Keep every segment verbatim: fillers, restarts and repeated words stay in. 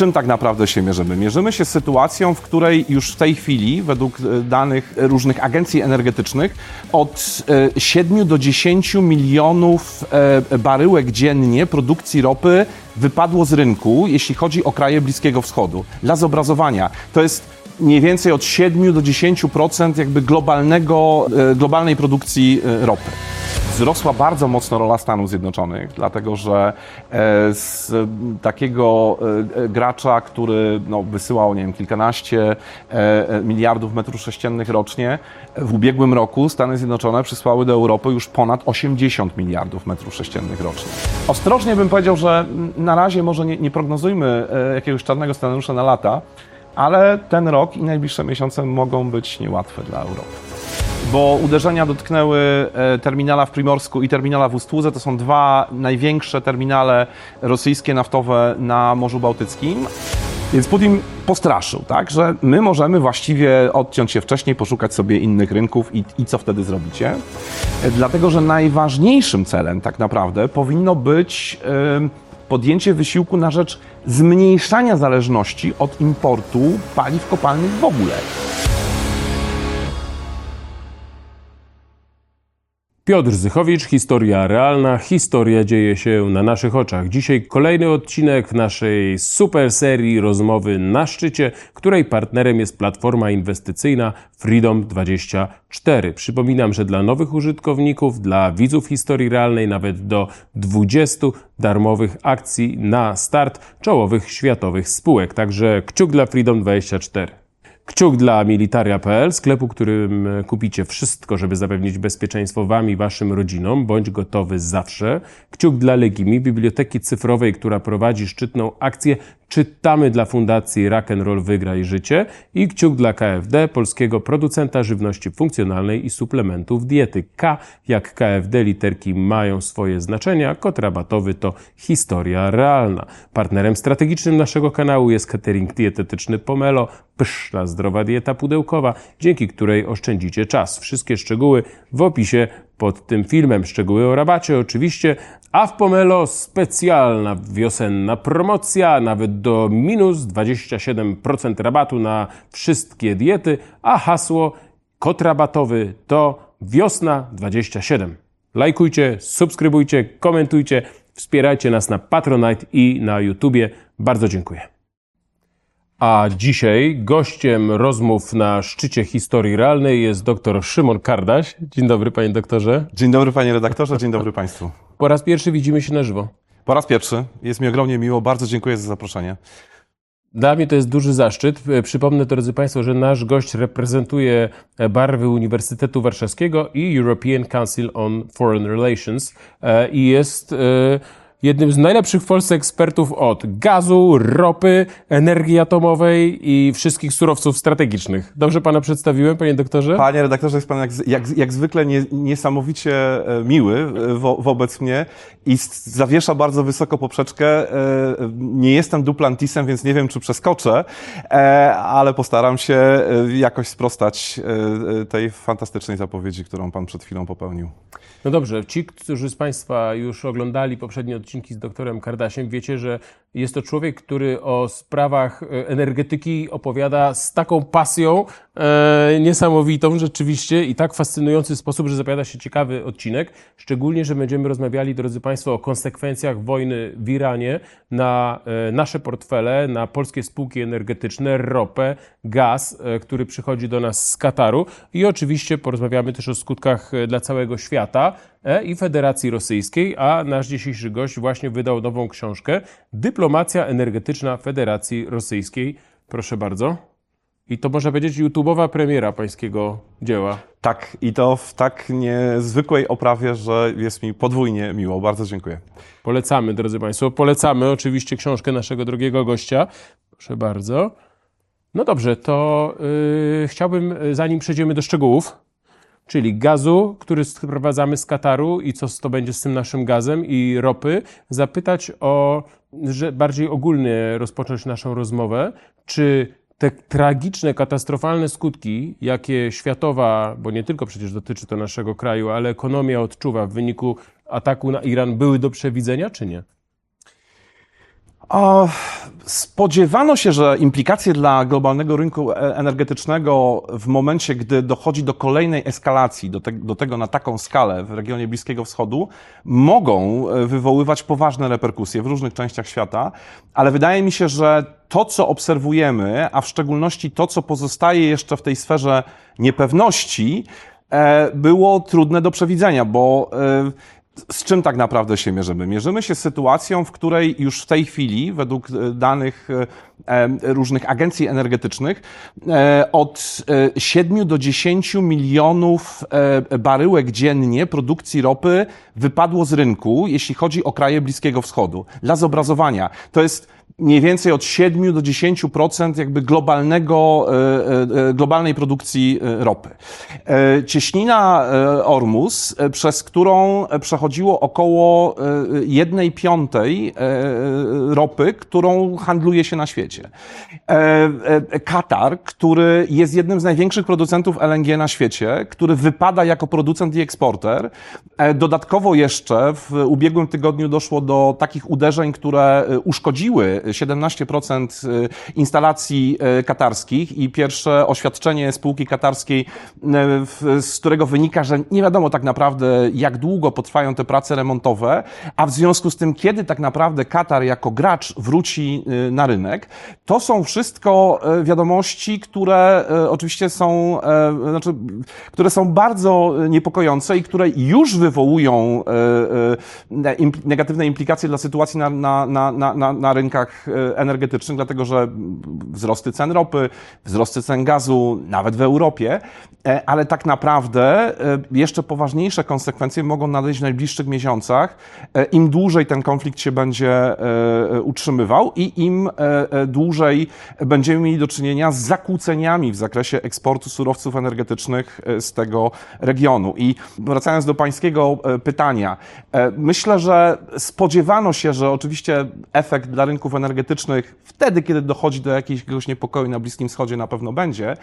z czym tak naprawdę się mierzymy? Mierzymy się z sytuacją, w której już w tej chwili, według danych różnych agencji energetycznych, od siedmiu do dziesięciu milionów baryłek dziennie produkcji ropy wypadło z rynku, jeśli chodzi o kraje Bliskiego Wschodu. Dla zobrazowania, to jest mniej więcej od siedmiu do dziesięciu procent jakby globalnego, globalnej produkcji ropy. Wzrosła bardzo mocno rola Stanów Zjednoczonych, dlatego że z takiego gracza, który no, wysyłał, nie wiem, kilkanaście miliardów metrów sześciennych rocznie, w ubiegłym roku Stany Zjednoczone przysłały do Europy już ponad osiemdziesiąt miliardów metrów sześciennych rocznie. Ostrożnie bym powiedział, że na razie może nie, nie prognozujmy jakiegoś czarnego scenariusza na lata, ale ten rok i najbliższe miesiące mogą być niełatwe dla Europy. Bo uderzenia dotknęły terminala w Primorsku i terminala w Ustłudze. To są dwa największe terminale rosyjskie naftowe na Morzu Bałtyckim. Więc Putin postraszył, tak, że my możemy właściwie odciąć się wcześniej, poszukać sobie innych rynków i, i co wtedy zrobicie. Dlatego, że najważniejszym celem tak naprawdę powinno być yy, podjęcie wysiłku na rzecz zmniejszania zależności od importu paliw kopalnych w ogóle. Piotr Zychowicz, historia realna, historia dzieje się na naszych oczach. Dzisiaj kolejny odcinek w naszej super serii Rozmowy na szczycie, której partnerem jest platforma inwestycyjna Freedom dwadzieścia cztery. Przypominam, że dla nowych użytkowników, dla widzów historii realnej nawet do dwudziestu darmowych akcji na start czołowych światowych spółek. Także kciuk dla Freedom dwadzieścia cztery. Kciuk dla militaria kropka pe el, sklepu, którym kupicie wszystko, żeby zapewnić bezpieczeństwo wam i waszym rodzinom. Bądź gotowy zawsze. Kciuk dla Legimi, biblioteki cyfrowej, która prowadzi szczytną akcję Czytamy dla Fundacji Rock'n'Roll Wygraj Życie. I kciuk dla ka ef de, polskiego producenta żywności funkcjonalnej i suplementów diety. K jak ka ef de, literki mają swoje znaczenia. Kod rabatowy to historia realna. Partnerem strategicznym naszego kanału jest catering dietetyczny Pomelo. Pyszna, zdrowa dieta pudełkowa, dzięki której oszczędzicie czas. Wszystkie szczegóły w opisie pod tym filmem. Szczegóły o rabacie oczywiście, a w Pomelo specjalna wiosenna promocja, nawet do minus dwadzieścia siedem procent rabatu na wszystkie diety, a hasło, kod rabatowy to wiosna dwadzieścia siedem. Lajkujcie, subskrybujcie, komentujcie, wspierajcie nas na Patronite i na YouTubie. Bardzo dziękuję. A dzisiaj gościem rozmów na szczycie historii realnej jest dr Szymon Kardaś. Dzień dobry, panie doktorze. Dzień dobry, panie redaktorze, dzień dobry państwu. Po raz pierwszy widzimy się na żywo. Po raz pierwszy. Jest mi ogromnie miło, bardzo dziękuję za zaproszenie. Dla mnie to jest duży zaszczyt. Przypomnę, drodzy państwo, że nasz gość reprezentuje barwy Uniwersytetu Warszawskiego i European Council on Foreign Relations i jest jednym z najlepszych w Polsce ekspertów od gazu, ropy, energii atomowej i wszystkich surowców strategicznych. Dobrze pana przedstawiłem, panie doktorze? Panie redaktorze, jest pan jak, jak, jak zwykle nie, niesamowicie miły wo, wobec mnie i zawiesza bardzo wysoko poprzeczkę. Nie jestem Duplantisem, więc nie wiem, czy przeskoczę, ale postaram się jakoś sprostać tej fantastycznej zapowiedzi, którą pan przed chwilą popełnił. No dobrze, ci, którzy z państwa już oglądali poprzednie odcinki z doktorem Kardasiem, wiecie, że jest to człowiek, który o sprawach energetyki opowiada z taką pasją e, niesamowitą rzeczywiście i tak fascynujący sposób, że zapowiada się ciekawy odcinek. Szczególnie, że będziemy rozmawiali, drodzy państwo, o konsekwencjach wojny w Iranie na e, nasze portfele, na polskie spółki energetyczne, ropę, gaz, e, który przychodzi do nas z Kataru i oczywiście porozmawiamy też o skutkach dla całego świata i Federacji Rosyjskiej, a nasz dzisiejszy gość właśnie wydał nową książkę Dyplomacja energetyczna Federacji Rosyjskiej. Proszę bardzo. I to można powiedzieć YouTube'owa premiera pańskiego dzieła. Tak, i to w tak niezwykłej oprawie, że jest mi podwójnie miło. Bardzo dziękuję. Polecamy, drodzy państwo, polecamy oczywiście książkę naszego drogiego gościa. Proszę bardzo. No dobrze, to yy, chciałbym, zanim przejdziemy do szczegółów, czyli gazu, który sprowadzamy z Kataru i co to będzie z tym naszym gazem i ropy, zapytać o, że bardziej ogólnie rozpocząć naszą rozmowę, czy te tragiczne, katastrofalne skutki, jakie światowa, bo nie tylko przecież dotyczy to naszego kraju, ale ekonomia odczuwa w wyniku ataku na Iran, były do przewidzenia, czy nie? O, spodziewano się, że implikacje dla globalnego rynku energetycznego w momencie, gdy dochodzi do kolejnej eskalacji, do, te, do tego na taką skalę w regionie Bliskiego Wschodu, mogą wywoływać poważne reperkusje w różnych częściach świata, ale wydaje mi się, że to, co obserwujemy, a w szczególności to, co pozostaje jeszcze w tej sferze niepewności, było trudne do przewidzenia, bo z czym tak naprawdę się mierzymy? Mierzymy się z sytuacją, w której już w tej chwili, według danych różnych agencji energetycznych, od siedmiu do dziesięciu milionów baryłek dziennie produkcji ropy wypadło z rynku, jeśli chodzi o kraje Bliskiego Wschodu. Dla zobrazowania, to jest mniej więcej od siedmiu do dziesięciu procent jakby globalnego, globalnej produkcji ropy. Cieśnina Ormus, przez którą przechodziło około jednej piątej ropy, którą handluje się na świecie. Katar, który jest jednym z największych producentów L N G na świecie, który wypada jako producent i eksporter. Dodatkowo jeszcze w ubiegłym tygodniu doszło do takich uderzeń, które uszkodziły siedemnaście procent instalacji katarskich i pierwsze oświadczenie spółki katarskiej, z którego wynika, że nie wiadomo tak naprawdę, jak długo potrwają te prace remontowe, a w związku z tym, kiedy tak naprawdę Katar jako gracz wróci na rynek, to są wszystko wiadomości, które oczywiście są, znaczy, które są bardzo niepokojące i które już wywołują negatywne implikacje dla sytuacji na, na, na, na, na rynkach energetycznych, dlatego że wzrosty cen ropy, wzrosty cen gazu, nawet w Europie, ale tak naprawdę jeszcze poważniejsze konsekwencje mogą nadejść w najbliższych miesiącach, im dłużej ten konflikt się będzie utrzymywał i im dłużej będziemy mieli do czynienia z zakłóceniami w zakresie eksportu surowców energetycznych z tego regionu. I wracając do pańskiego pytania, myślę, że spodziewano się, że oczywiście efekt dla rynków energetycznych wtedy, kiedy dochodzi do jakiegoś niepokoju na Bliskim Wschodzie, na pewno będzie,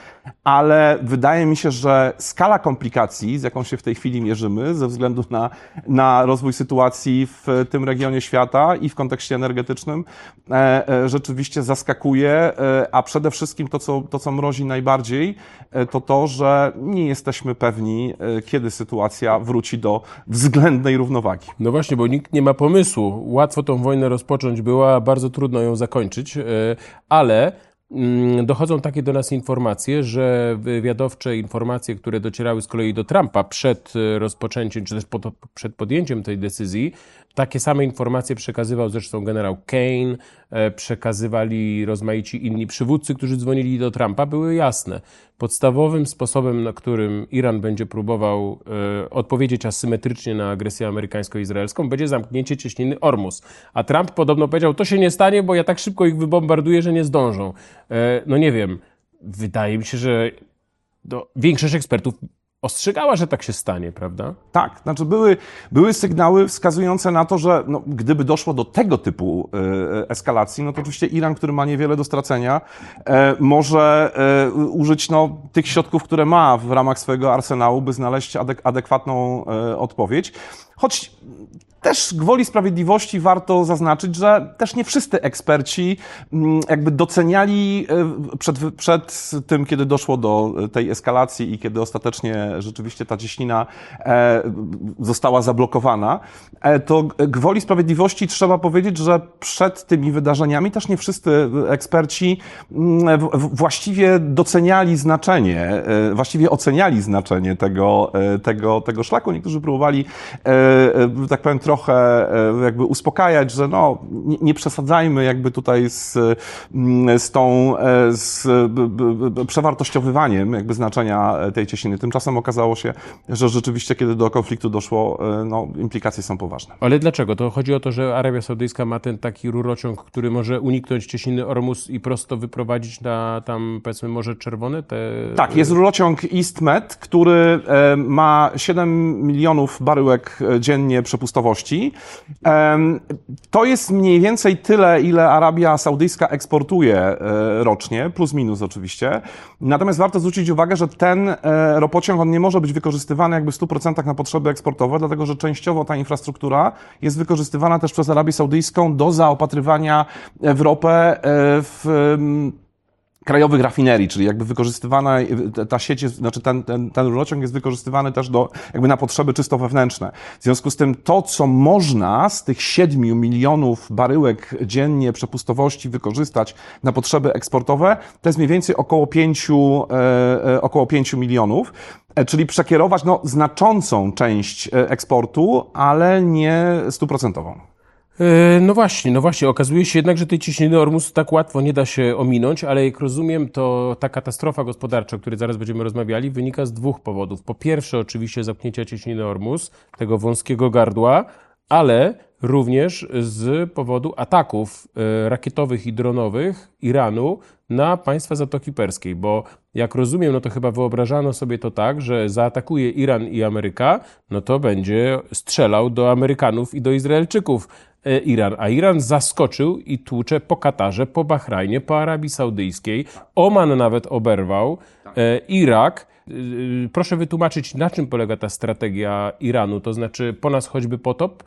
ale wydaje mi się, że skala komplikacji, z jaką się w tej chwili mierzymy, ze względu na, na rozwój sytuacji w tym regionie świata i w kontekście energetycznym, e, e, rzeczywiście zaskakuje, e, a przede wszystkim to co, to, co mrozi najbardziej, e, to to, że nie jesteśmy pewni, e, kiedy sytuacja wróci do względnej równowagi. No właśnie, bo nikt nie ma pomysłu. Łatwo tą wojnę rozpocząć było, a bardzo trudno ją zakończyć, e, ale dochodzą takie do nas informacje, że wywiadowcze informacje, które docierały z kolei do Trumpa przed rozpoczęciem, czy też pod, przed podjęciem tej decyzji, takie same informacje przekazywał zresztą generał Kane, przekazywali rozmaici inni przywódcy, którzy dzwonili do Trumpa, były jasne. Podstawowym sposobem, na którym Iran będzie próbował e, odpowiedzieć asymetrycznie na agresję amerykańsko-izraelską, będzie zamknięcie cieśniny Ormus. A Trump podobno powiedział, to się nie stanie, bo ja tak szybko ich wybombarduję, że nie zdążą. E, no nie wiem, wydaje mi się, że no, większość ekspertów ostrzegała, że tak się stanie, prawda? Tak, znaczy były, były sygnały wskazujące na to, że no, gdyby doszło do tego typu e, eskalacji, no to oczywiście Iran, który ma niewiele do stracenia, e, może e, użyć no, tych środków, które ma w ramach swojego arsenału, by znaleźć adek- adekwatną e, odpowiedź. Choć też gwoli sprawiedliwości warto zaznaczyć, że też nie wszyscy eksperci jakby doceniali przed, przed tym, kiedy doszło do tej eskalacji i kiedy ostatecznie rzeczywiście ta cieśnina została zablokowana, to gwoli sprawiedliwości trzeba powiedzieć, że przed tymi wydarzeniami też nie wszyscy eksperci właściwie doceniali znaczenie, właściwie oceniali znaczenie tego, tego, tego szlaku. Niektórzy próbowali, tak powiem, trochę jakby uspokajać, że no, nie, nie przesadzajmy jakby tutaj z, z tą, z przewartościowywaniem jakby znaczenia tej cieśniny. Tymczasem okazało się, że rzeczywiście, kiedy do konfliktu doszło, no, implikacje są poważne. Ale dlaczego? To chodzi o to, że Arabia Saudyjska ma ten taki rurociąg, który może uniknąć cieśniny Ormus i prosto wyprowadzić na tam, powiedzmy, Morze Czerwone? Te... Tak, jest rurociąg EastMed, który ma siedem milionów baryłek dziennie przepustowości. ilości. To jest mniej więcej tyle, ile Arabia Saudyjska eksportuje rocznie, plus minus oczywiście. Natomiast warto zwrócić uwagę, że ten ropociąg on nie może być wykorzystywany jakby w stu procentach na potrzeby eksportowe, dlatego że częściowo ta infrastruktura jest wykorzystywana też przez Arabię Saudyjską do zaopatrywania w ropę w krajowych rafinerii, czyli jakby wykorzystywana ta sieć, jest, znaczy ten, ten, ten rurociąg jest wykorzystywany też do, jakby na potrzeby czysto wewnętrzne. W związku z tym to, co można z tych siedmiu milionów baryłek dziennie przepustowości wykorzystać na potrzeby eksportowe, to jest mniej więcej około pięciu, e, około pięciu milionów. Czyli przekierować no, znaczącą część eksportu, ale nie stuprocentową. No właśnie, no właśnie. Okazuje się jednak, że tej ciśniny Ormus tak łatwo nie da się ominąć, ale jak rozumiem, to ta katastrofa gospodarcza, o której zaraz będziemy rozmawiali, wynika z dwóch powodów. Po pierwsze oczywiście zamknięcia ciśniny Ormus, tego wąskiego gardła, ale również z powodu ataków rakietowych i dronowych Iranu na państwa Zatoki Perskiej, bo jak rozumiem, no to chyba wyobrażano sobie to tak, że zaatakuje Iran i Ameryka, no to będzie strzelał do Amerykanów i do Izraelczyków Iran, a Iran zaskoczył i tłucze po Katarze, po Bahrajnie, po Arabii Saudyjskiej, Oman nawet oberwał, Irak. Proszę wytłumaczyć, na czym polega ta strategia Iranu, to znaczy po nas choćby potop?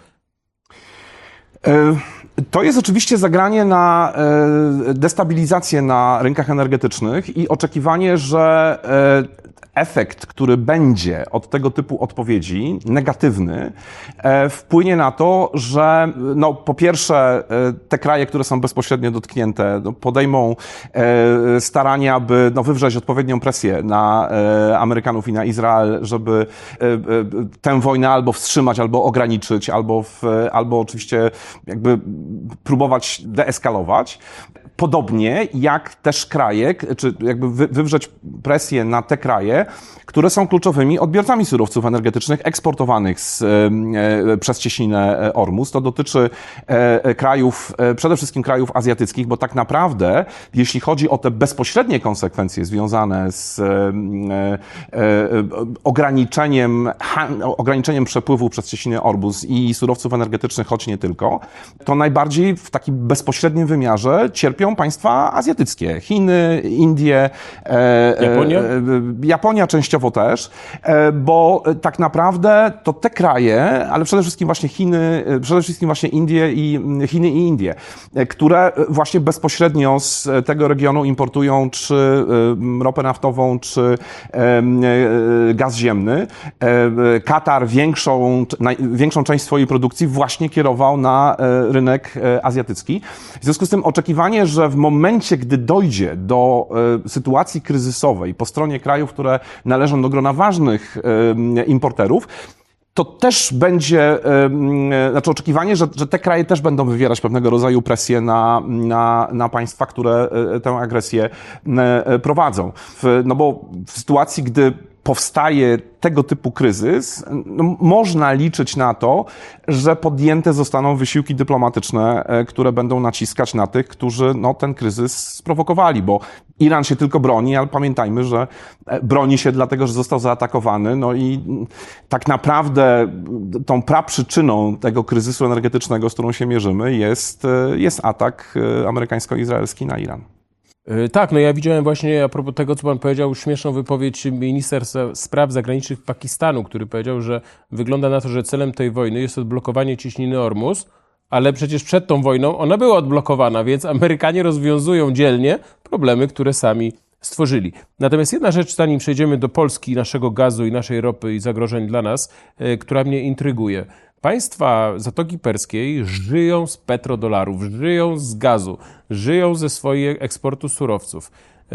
To jest oczywiście zagranie na destabilizację na rynkach energetycznych i oczekiwanie, że efekt, który będzie od tego typu odpowiedzi, negatywny, wpłynie na to, że no, po pierwsze te kraje, które są bezpośrednio dotknięte, no, podejmą starania, by no, wywrzeć odpowiednią presję na Amerykanów i na Izrael, żeby tę wojnę albo wstrzymać, albo ograniczyć, albo, w, albo oczywiście jakby próbować deeskalować. Podobnie jak też kraje, czy jakby wywrzeć presję na te kraje, które są kluczowymi odbiorcami surowców energetycznych eksportowanych z, e, przez cieśninę Ormus. To dotyczy e, krajów, e, przede wszystkim krajów azjatyckich, bo tak naprawdę, jeśli chodzi o te bezpośrednie konsekwencje związane z e, e, ograniczeniem, ha, ograniczeniem przepływu przez cieśninę Ormus i surowców energetycznych, choć nie tylko, to najbardziej w takim bezpośrednim wymiarze cierpią państwa azjatyckie. Chiny, Indie, e, Japonia? E, Japonia częściowo też, bo tak naprawdę to te kraje, ale przede wszystkim właśnie Chiny, przede wszystkim właśnie Indie i Chiny i Indie, które właśnie bezpośrednio z tego regionu importują czy ropę naftową, czy gaz ziemny. Katar większą, większą część swojej produkcji właśnie kierował na rynek azjatycki. W związku z tym oczekiwanie, że w momencie, gdy dojdzie do sytuacji kryzysowej po stronie krajów, które należą do grona ważnych importerów, to też będzie, znaczy oczekiwanie, że, że te kraje też będą wywierać pewnego rodzaju presję na, na, na państwa, które tę agresję prowadzą. W, no bo w sytuacji, gdy powstaje tego typu kryzys, no, można liczyć na to, że podjęte zostaną wysiłki dyplomatyczne, które będą naciskać na tych, którzy no, ten kryzys sprowokowali, bo Iran się tylko broni, ale pamiętajmy, że broni się dlatego, że został zaatakowany, no i tak naprawdę tą praprzyczyną tego kryzysu energetycznego, z którą się mierzymy, jest, jest atak amerykańsko-izraelski na Iran. Tak, no ja widziałem właśnie a propos tego, co pan powiedział, śmieszną wypowiedź minister spraw zagranicznych Pakistanu, który powiedział, że wygląda na to, że celem tej wojny jest odblokowanie cieśniny Ormus, ale przecież przed tą wojną ona była odblokowana, więc Amerykanie rozwiązują dzielnie problemy, które sami stworzyli. Natomiast jedna rzecz, zanim przejdziemy do Polski, naszego gazu i naszej ropy i zagrożeń dla nas, która mnie intryguje. Państwa Zatoki Perskiej żyją z petrodolarów, żyją z gazu, żyją ze swojego eksportu surowców.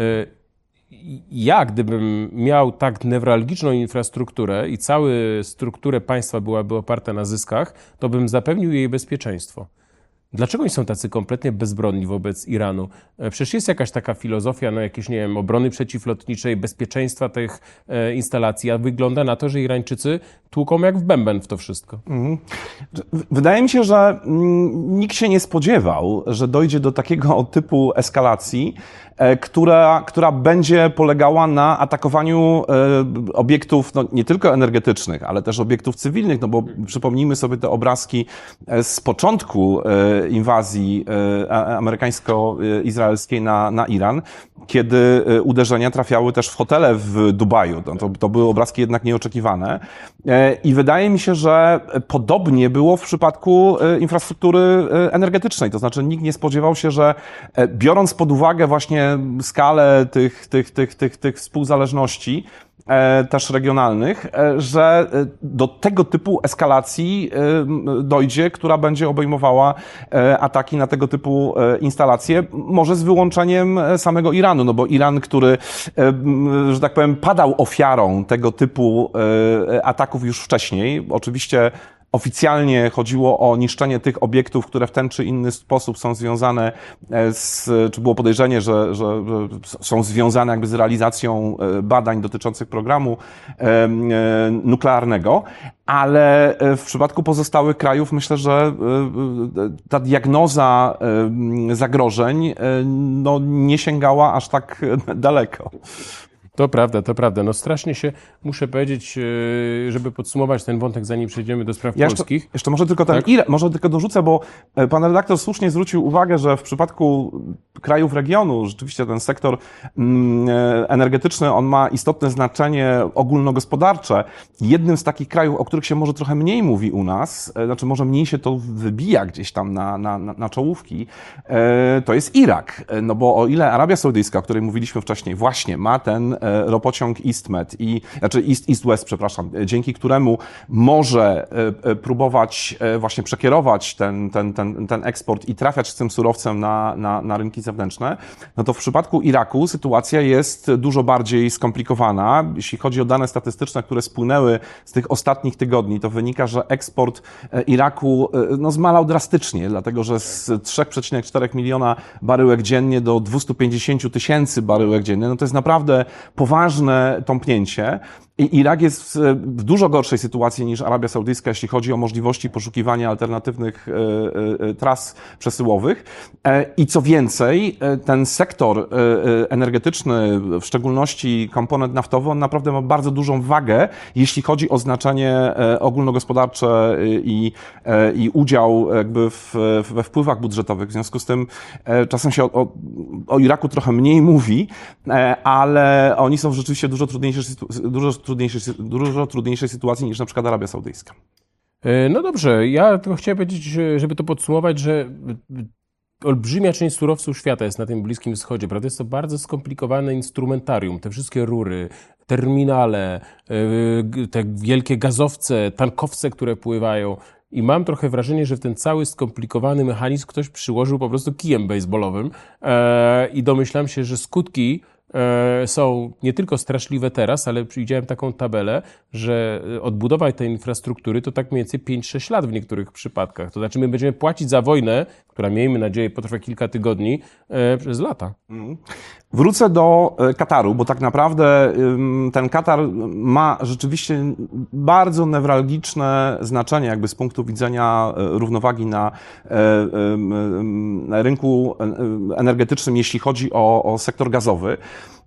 Ja, gdybym miał tak newralgiczną infrastrukturę i całą strukturę państwa byłaby oparta na zyskach, to bym zapewnił jej bezpieczeństwo. Dlaczego oni są tacy kompletnie bezbronni wobec Iranu? Przecież jest jakaś taka filozofia, no jakieś, nie wiem, obrony przeciwlotniczej, bezpieczeństwa tych e, instalacji, a wygląda na to, że Irańczycy tłuką jak w bęben w to wszystko. Mhm. Wydaje mi się, że nikt się nie spodziewał, że dojdzie do takiego typu eskalacji która, która będzie polegała na atakowaniu obiektów no, nie tylko energetycznych, ale też obiektów cywilnych, no bo przypomnijmy sobie te obrazki z początku inwazji amerykańsko-izraelskiej na, na Iran, kiedy uderzenia trafiały też w hotele w Dubaju. No to, to były obrazki jednak nieoczekiwane. I wydaje mi się, że podobnie było w przypadku infrastruktury energetycznej. To znaczy nikt nie spodziewał się, że biorąc pod uwagę właśnie skalę tych, tych, tych, tych, tych współzależności, też regionalnych, że do tego typu eskalacji dojdzie, która będzie obejmowała ataki na tego typu instalacje, może z wyłączeniem samego Iranu, no bo Iran, który, że tak powiem, padał ofiarą tego typu ataków już wcześniej, oczywiście oficjalnie chodziło o niszczenie tych obiektów, które w ten czy inny sposób są związane z, czy było podejrzenie, że, że, że są związane jakby z realizacją badań dotyczących programu nuklearnego, ale w przypadku pozostałych krajów myślę, że ta diagnoza zagrożeń no, nie sięgała aż tak daleko. To prawda, to prawda. No strasznie się, muszę powiedzieć, żeby podsumować ten wątek, zanim przejdziemy do spraw ja polskich. Jeszcze, jeszcze może tylko ten tak? Iran, może tylko dorzucę, bo pan redaktor słusznie zwrócił uwagę, że w przypadku krajów regionu rzeczywiście ten sektor energetyczny, on ma istotne znaczenie ogólnogospodarcze. Jednym z takich krajów, o których się może trochę mniej mówi u nas, znaczy może mniej się to wybija gdzieś tam na, na, na czołówki, to jest Irak. No bo o ile Arabia Saudyjska, o której mówiliśmy wcześniej, właśnie ma ten ropociąg EastMed i, znaczy East, East-West, przepraszam, dzięki któremu może próbować właśnie przekierować ten, ten, ten, ten eksport i trafiać z tym surowcem na, na, na rynki zewnętrzne, no to w przypadku Iraku sytuacja jest dużo bardziej skomplikowana. Jeśli chodzi o dane statystyczne, które spłynęły z tych ostatnich tygodni, to wynika, że eksport Iraku no, zmalał drastycznie, dlatego że z trzy przecinek cztery miliona baryłek dziennie do dwieście pięćdziesiąt tysięcy baryłek dziennie, no to jest naprawdę poważne tąpnięcie. I Irak jest w dużo gorszej sytuacji niż Arabia Saudyjska, jeśli chodzi o możliwości poszukiwania alternatywnych tras przesyłowych. I co więcej, ten sektor energetyczny, w szczególności komponent naftowy, on naprawdę ma bardzo dużą wagę, jeśli chodzi o znaczenie ogólnogospodarcze i, i udział jakby w, we wpływach budżetowych. W związku z tym czasem się o, o Iraku trochę mniej mówi, ale oni są w rzeczywiście dużo trudniejszej sytuacji, dużo trudniejszej, dużo trudniejszej sytuacji niż na przykład Arabia Saudyjska. No dobrze, ja tylko chciałem powiedzieć, żeby to podsumować, że olbrzymia część surowców świata jest na tym Bliskim Wschodzie, prawda? Jest to bardzo skomplikowane instrumentarium, te wszystkie rury, terminale, te wielkie gazowce, tankowce, które pływają. I mam trochę wrażenie, że w ten cały skomplikowany mechanizm ktoś przyłożył po prostu kijem baseballowym i domyślam się, że skutki są nie tylko straszliwe teraz, ale widziałem taką tabelę, że odbudowa tej infrastruktury to tak mniej więcej pięć sześć lat w niektórych przypadkach. To znaczy my będziemy płacić za wojnę, która miejmy nadzieję potrwa kilka tygodni, przez lata. Wrócę do Kataru, bo tak naprawdę ten Katar ma rzeczywiście bardzo newralgiczne znaczenie jakby z punktu widzenia równowagi na rynku energetycznym, jeśli chodzi o, o sektor gazowy.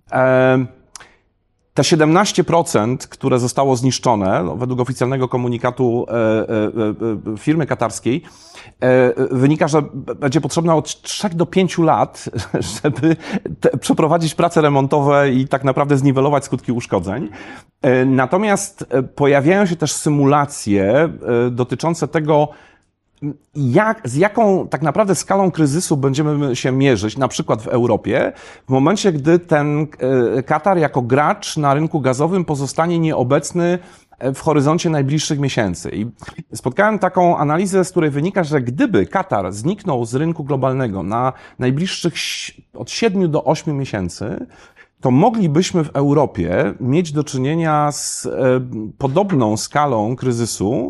Te siedemnaście procent, które zostało zniszczone, no, według oficjalnego komunikatu e, e, e, firmy katarskiej, e, wynika, że będzie potrzebne od trzech do pięciu lat, żeby te, przeprowadzić prace remontowe i tak naprawdę zniwelować skutki uszkodzeń. E, natomiast pojawiają się też symulacje e, dotyczące tego, Jak, z jaką tak naprawdę skalą kryzysu będziemy się mierzyć, na przykład w Europie, w momencie, gdy ten Katar jako gracz na rynku gazowym pozostanie nieobecny w horyzoncie najbliższych miesięcy. I spotkałem taką analizę, z której wynika, że gdyby Katar zniknął z rynku globalnego na najbliższych od siedmiu do ośmiu miesięcy, to moglibyśmy w Europie mieć do czynienia z podobną skalą kryzysu,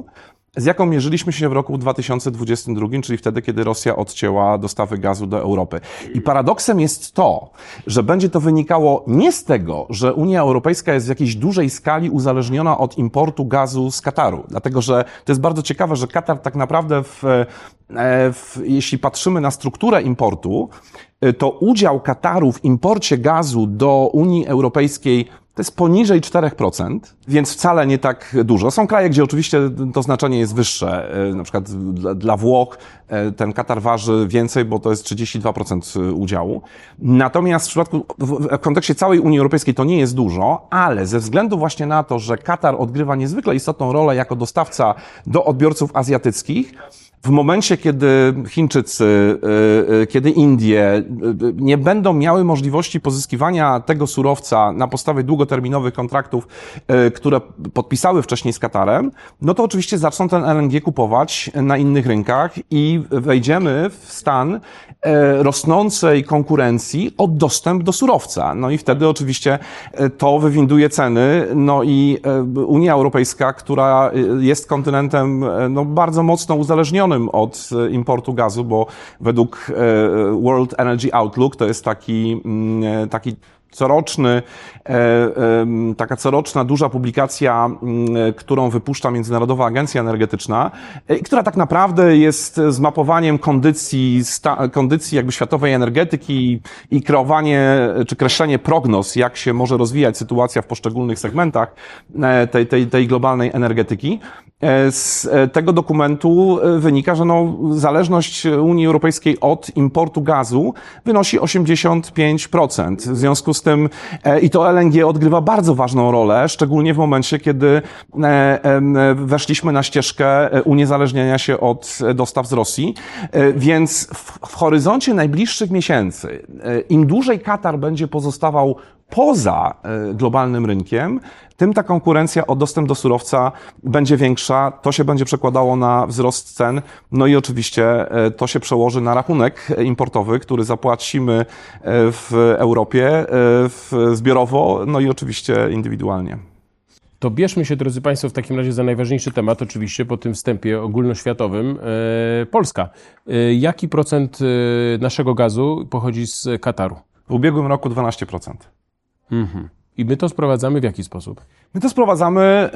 z jaką mierzyliśmy się w roku dwa tysiące dwudziestym drugim, czyli wtedy, kiedy Rosja odcięła dostawy gazu do Europy. I paradoksem jest to, że będzie to wynikało nie z tego, że Unia Europejska jest w jakiejś dużej skali uzależniona od importu gazu z Kataru. Dlatego, że to jest bardzo ciekawe, że Katar tak naprawdę, w, w, jeśli patrzymy na strukturę importu, to udział Kataru w imporcie gazu do Unii Europejskiej to jest poniżej cztery procent, więc wcale nie tak dużo. Są kraje, gdzie oczywiście to znaczenie jest wyższe. Na przykład dla Włoch ten Katar waży więcej, bo to jest trzydzieści dwa procent udziału. Natomiast w przypadku, w kontekście całej Unii Europejskiej to nie jest dużo, ale ze względu właśnie na to, że Katar odgrywa niezwykle istotną rolę jako dostawca do odbiorców azjatyckich, w momencie, kiedy Chińczycy, kiedy Indie nie będą miały możliwości pozyskiwania tego surowca na podstawie długoterminowych kontraktów, które podpisały wcześniej z Katarem, no to oczywiście zaczną ten L N G kupować na innych rynkach i wejdziemy w stan rosnącej konkurencji o dostęp do surowca. No i wtedy oczywiście to wywinduje ceny, no i Unia Europejska, która jest kontynentem no, bardzo mocno uzależnionym od importu gazu, bo według World Energy Outlook to jest taki, taki coroczny, taka coroczna duża publikacja, którą wypuszcza Międzynarodowa Agencja Energetyczna, która tak naprawdę jest zmapowaniem kondycji, kondycji jakby światowej energetyki i kreowanie, czy kreślenie prognoz, jak się może rozwijać sytuacja w poszczególnych segmentach tej, tej, tej globalnej energetyki. Z tego dokumentu wynika, że no, zależność Unii Europejskiej od importu gazu wynosi osiemdziesiąt pięć procent. W związku z tym i to L N G odgrywa bardzo ważną rolę, szczególnie w momencie, kiedy weszliśmy na ścieżkę uniezależniania się od dostaw z Rosji. Więc w, w horyzoncie najbliższych miesięcy, im dłużej Katar będzie pozostawał poza globalnym rynkiem, tym ta konkurencja o dostęp do surowca będzie większa, to się będzie przekładało na wzrost cen, no i oczywiście to się przełoży na rachunek importowy, który zapłacimy w Europie zbiorowo, no i oczywiście indywidualnie. To bierzmy się, drodzy Państwo, w takim razie za najważniejszy temat, oczywiście po tym wstępie ogólnoświatowym. E, Polska. E, jaki procent naszego gazu pochodzi z Kataru? W ubiegłym roku dwanaście procent. Mhm. I my to sprowadzamy w jaki sposób? My to sprowadzamy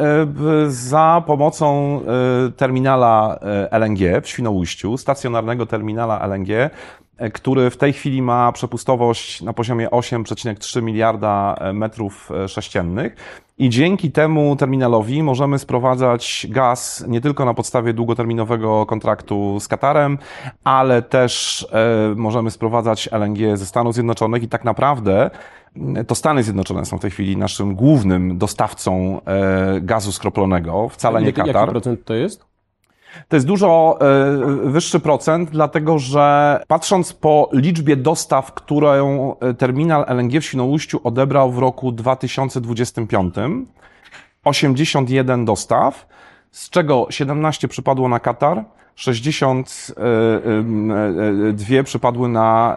za pomocą terminala L N G w Świnoujściu, stacjonarnego terminala L N G, który w tej chwili ma przepustowość na poziomie osiem przecinek trzy miliarda metrów sześciennych. I dzięki temu terminalowi możemy sprowadzać gaz nie tylko na podstawie długoterminowego kontraktu z Katarem, ale też możemy sprowadzać L N G ze Stanów Zjednoczonych i tak naprawdę to Stany Zjednoczone są w tej chwili naszym głównym dostawcą gazu skroplonego, wcale nie Katar. Jaki procent to jest? To jest dużo wyższy procent, dlatego że patrząc po liczbie dostaw, którą terminal L N G w Świnoujściu odebrał w roku dwa tysiące dwudziestym piątym, osiemdziesiąt jeden dostaw, z czego siedemnaście przypadło na Katar, sześćdziesiąt dwa przypadły na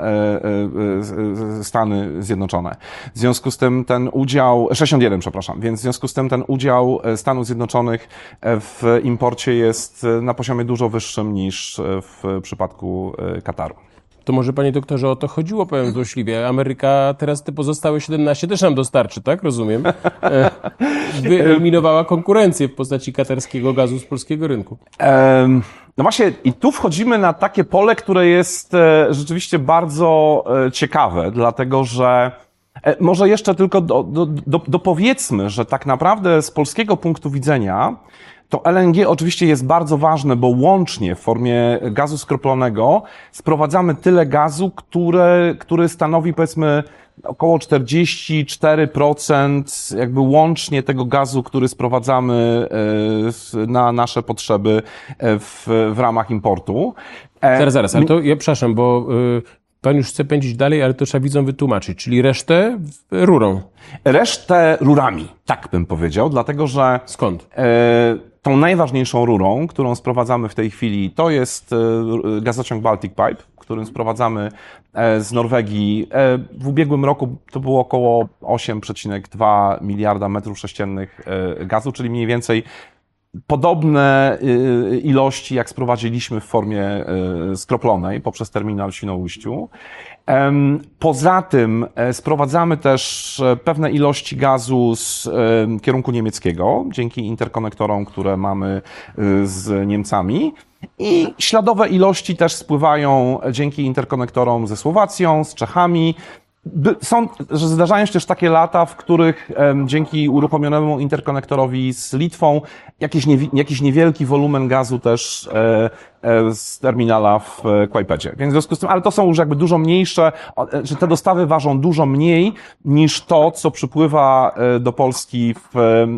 Stany Zjednoczone. W związku z tym ten udział, sześćdziesiąt jeden, przepraszam, więc w związku z tym ten udział Stanów Zjednoczonych w imporcie jest na poziomie dużo wyższym niż w przypadku Kataru. To może, panie doktorze, o to chodziło, powiem złośliwie. Ameryka teraz te pozostałe siedemnaście też nam dostarczy, tak? Rozumiem. Wyeliminowała konkurencję w postaci katarskiego gazu z polskiego rynku. Um. No właśnie i tu wchodzimy na takie pole, które jest rzeczywiście bardzo ciekawe, dlatego że może jeszcze tylko do, do, do, dopowiedzmy, że tak naprawdę z polskiego punktu widzenia to L N G oczywiście jest bardzo ważne, bo łącznie w formie gazu skroplonego sprowadzamy tyle gazu, które, który stanowi powiedzmy około czterdzieści cztery procent jakby łącznie tego gazu, który sprowadzamy na nasze potrzeby w, w ramach importu. Zaraz, zaraz, ale to ja przepraszam, bo pan już chce pędzić dalej, ale to trzeba widzom wytłumaczyć, czyli resztę rurą. Resztę rurami, tak bym powiedział, dlatego że... Skąd? Tą najważniejszą rurą, którą sprowadzamy w tej chwili, to jest gazociąg Baltic Pipe, którym sprowadzamy z Norwegii. W ubiegłym roku to było około osiem przecinek dwa miliarda metrów sześciennych gazu, czyli mniej więcej podobne ilości, jak sprowadziliśmy w formie skroplonej poprzez terminal w Świnoujściu. Poza tym sprowadzamy też pewne ilości gazu z kierunku niemieckiego, dzięki interkonektorom, które mamy z Niemcami. I śladowe ilości też spływają dzięki interkonektorom ze Słowacją, z Czechami. Są, zdarzają się też takie lata, w których um, dzięki uruchomionemu interkonektorowi z Litwą jakiś, nie, jakiś niewielki wolumen gazu też e, e, z terminala w Kłajpedzie. Więc w związku z tym, ale to są już jakby dużo mniejsze, że te dostawy ważą dużo mniej niż to, co przypływa do Polski w,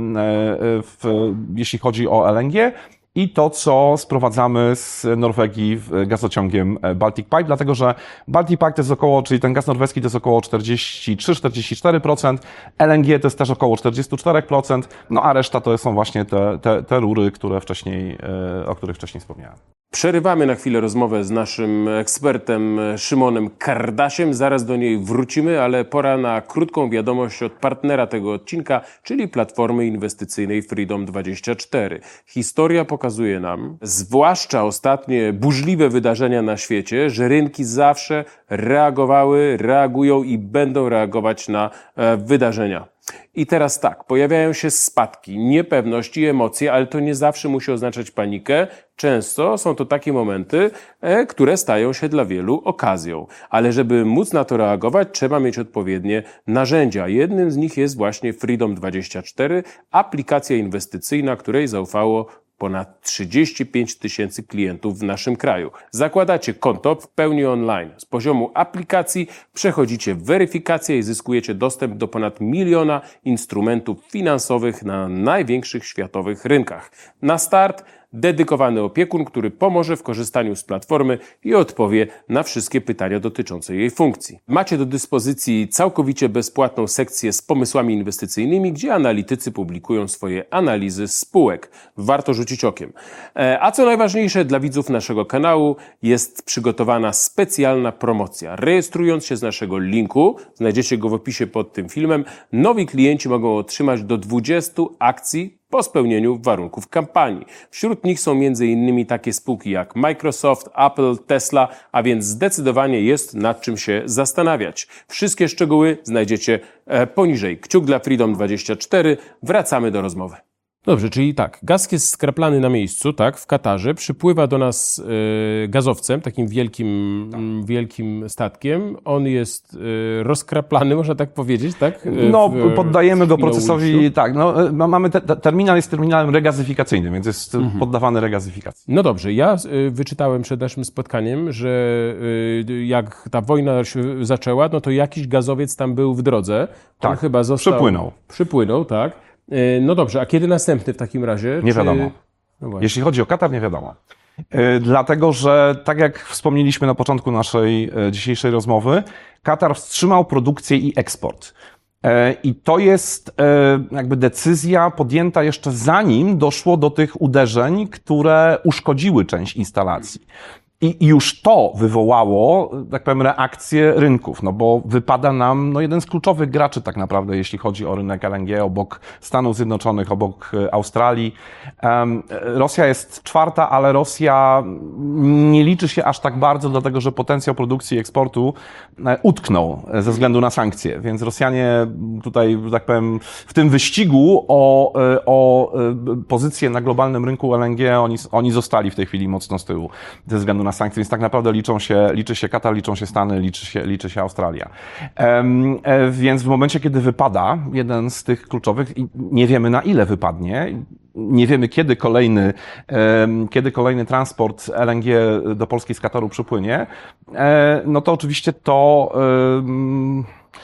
w, jeśli chodzi o L N G. I to, co sprowadzamy z Norwegii gazociągiem Baltic Pipe, dlatego że Baltic Pipe to jest około, czyli ten gaz norweski to jest około czterdzieści trzy do czterdziestu czterech procent, L N G to jest też około czterdzieści cztery procent, no a reszta to są właśnie te, te, te rury, które wcześniej, o których wcześniej wspomniałem. Przerywamy na chwilę rozmowę z naszym ekspertem Szymonem Kardasiem. Zaraz do niej wrócimy, ale pora na krótką wiadomość od partnera tego odcinka, czyli platformy inwestycyjnej Freedom dwadzieścia cztery. Historia pokazuje nam, zwłaszcza ostatnie burzliwe wydarzenia na świecie, że rynki zawsze reagowały, reagują i będą reagować na e, wydarzenia. I teraz tak, pojawiają się spadki, niepewność i emocje, ale to nie zawsze musi oznaczać panikę. Często są to takie momenty, e, które stają się dla wielu okazją. Ale żeby móc na to reagować, trzeba mieć odpowiednie narzędzia. Jednym z nich jest właśnie Freedom dwadzieścia cztery, aplikacja inwestycyjna, której zaufało ponad trzydzieści pięć tysięcy klientów w naszym kraju. Zakładacie konto w pełni online. Z poziomu aplikacji przechodzicie weryfikację i zyskujecie dostęp do ponad miliona instrumentów finansowych na największych światowych rynkach. Na start dedykowany opiekun, który pomoże w korzystaniu z platformy i odpowie na wszystkie pytania dotyczące jej funkcji. Macie do dyspozycji całkowicie bezpłatną sekcję z pomysłami inwestycyjnymi, gdzie analitycy publikują swoje analizy spółek. Warto rzucić okiem. A co najważniejsze dla widzów naszego kanału, jest przygotowana specjalna promocja. Rejestrując się z naszego linku, znajdziecie go w opisie pod tym filmem, nowi klienci mogą otrzymać do dwudziestu akcji po spełnieniu warunków kampanii. Wśród nich są między innymi takie spółki jak Microsoft, Apple, Tesla, a więc zdecydowanie jest nad czym się zastanawiać. Wszystkie szczegóły znajdziecie poniżej. Kciuk dla Freedom dwadzieścia cztery. Wracamy do rozmowy. Dobrze, czyli tak, gaz jest skraplany na miejscu, tak, w Katarze, przypływa do nas y, gazowcem, takim wielkim, tak. wielkim statkiem, on jest y, rozkraplany, można tak powiedzieć, tak? Y, no, w, poddajemy go procesowi, tak, no, mamy, te, terminal jest terminalem regazyfikacyjnym, więc jest mhm. poddawany regazyfikacji. No dobrze, ja y, wyczytałem przed naszym spotkaniem, że y, jak ta wojna się zaczęła, no to jakiś gazowiec tam był w drodze, on tak, chyba został... przypłynął. Przypłynął, tak. No dobrze, a kiedy następny w takim razie? Nie Czy... wiadomo. No Jeśli chodzi o Katar, nie wiadomo. Yy, dlatego, że tak jak wspomnieliśmy na początku naszej yy, dzisiejszej rozmowy, Katar wstrzymał produkcję i eksport. Yy, I to jest yy, jakby decyzja podjęta jeszcze zanim doszło do tych uderzeń, które uszkodziły część instalacji. I już to wywołało, tak powiem, reakcję rynków, no bo wypada nam no, jeden z kluczowych graczy tak naprawdę, jeśli chodzi o rynek L N G, obok Stanów Zjednoczonych, obok Australii. Um, Rosja jest czwarta, ale Rosja nie liczy się aż tak bardzo, dlatego że potencjał produkcji i eksportu utknął ze względu na sankcje, więc Rosjanie tutaj, tak powiem, w tym wyścigu o, o pozycję na globalnym rynku L N G, oni, oni zostali w tej chwili mocno z tyłu ze względu na sankcje, więc tak naprawdę liczą się, liczy się Katar, liczą się Stany, liczy się, liczy się Australia. Um, e, więc w momencie, kiedy wypada jeden z tych kluczowych, i nie wiemy na ile wypadnie, nie wiemy kiedy kolejny, um, kiedy kolejny transport L N G do Polski z Kataru przypłynie, e, no to oczywiście to um,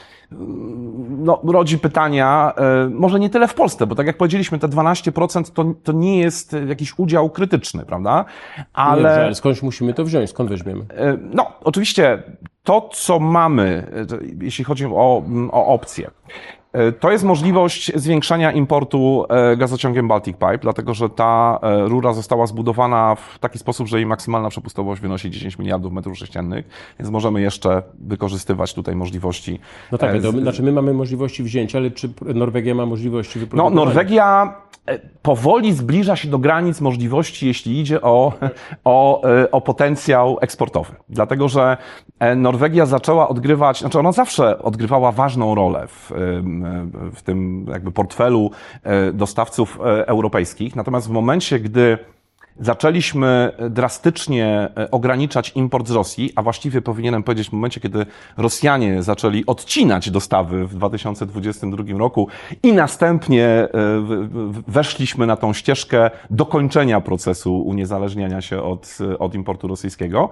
no, rodzi pytania, może nie tyle w Polsce, bo tak jak powiedzieliśmy, te dwanaście procent to, to nie jest jakiś udział krytyczny, prawda? Ale... Nie, ale skądś musimy to wziąć, skąd weźmiemy? No, oczywiście to, co mamy, jeśli chodzi o, o opcje. To jest możliwość zwiększenia importu gazociągiem Baltic Pipe, dlatego że ta rura została zbudowana w taki sposób, że jej maksymalna przepustowość wynosi dziesięć miliardów metrów sześciennych, więc możemy jeszcze wykorzystywać tutaj możliwości. No tak, to, znaczy my mamy możliwości wzięcia, ale czy Norwegia ma możliwości wyprodukowania? No, Norwegia powoli zbliża się do granic możliwości, jeśli idzie o, o, o potencjał eksportowy. Dlatego, że Norwegia zaczęła odgrywać, znaczy ona zawsze odgrywała ważną rolę w, w tym jakby portfelu dostawców europejskich. Natomiast w momencie, gdy zaczęliśmy drastycznie ograniczać import z Rosji, a właściwie powinienem powiedzieć w momencie, kiedy Rosjanie zaczęli odcinać dostawy w dwa tysiące dwudziestym drugim roku i następnie weszliśmy na tą ścieżkę dokończenia procesu uniezależniania się od, od importu rosyjskiego,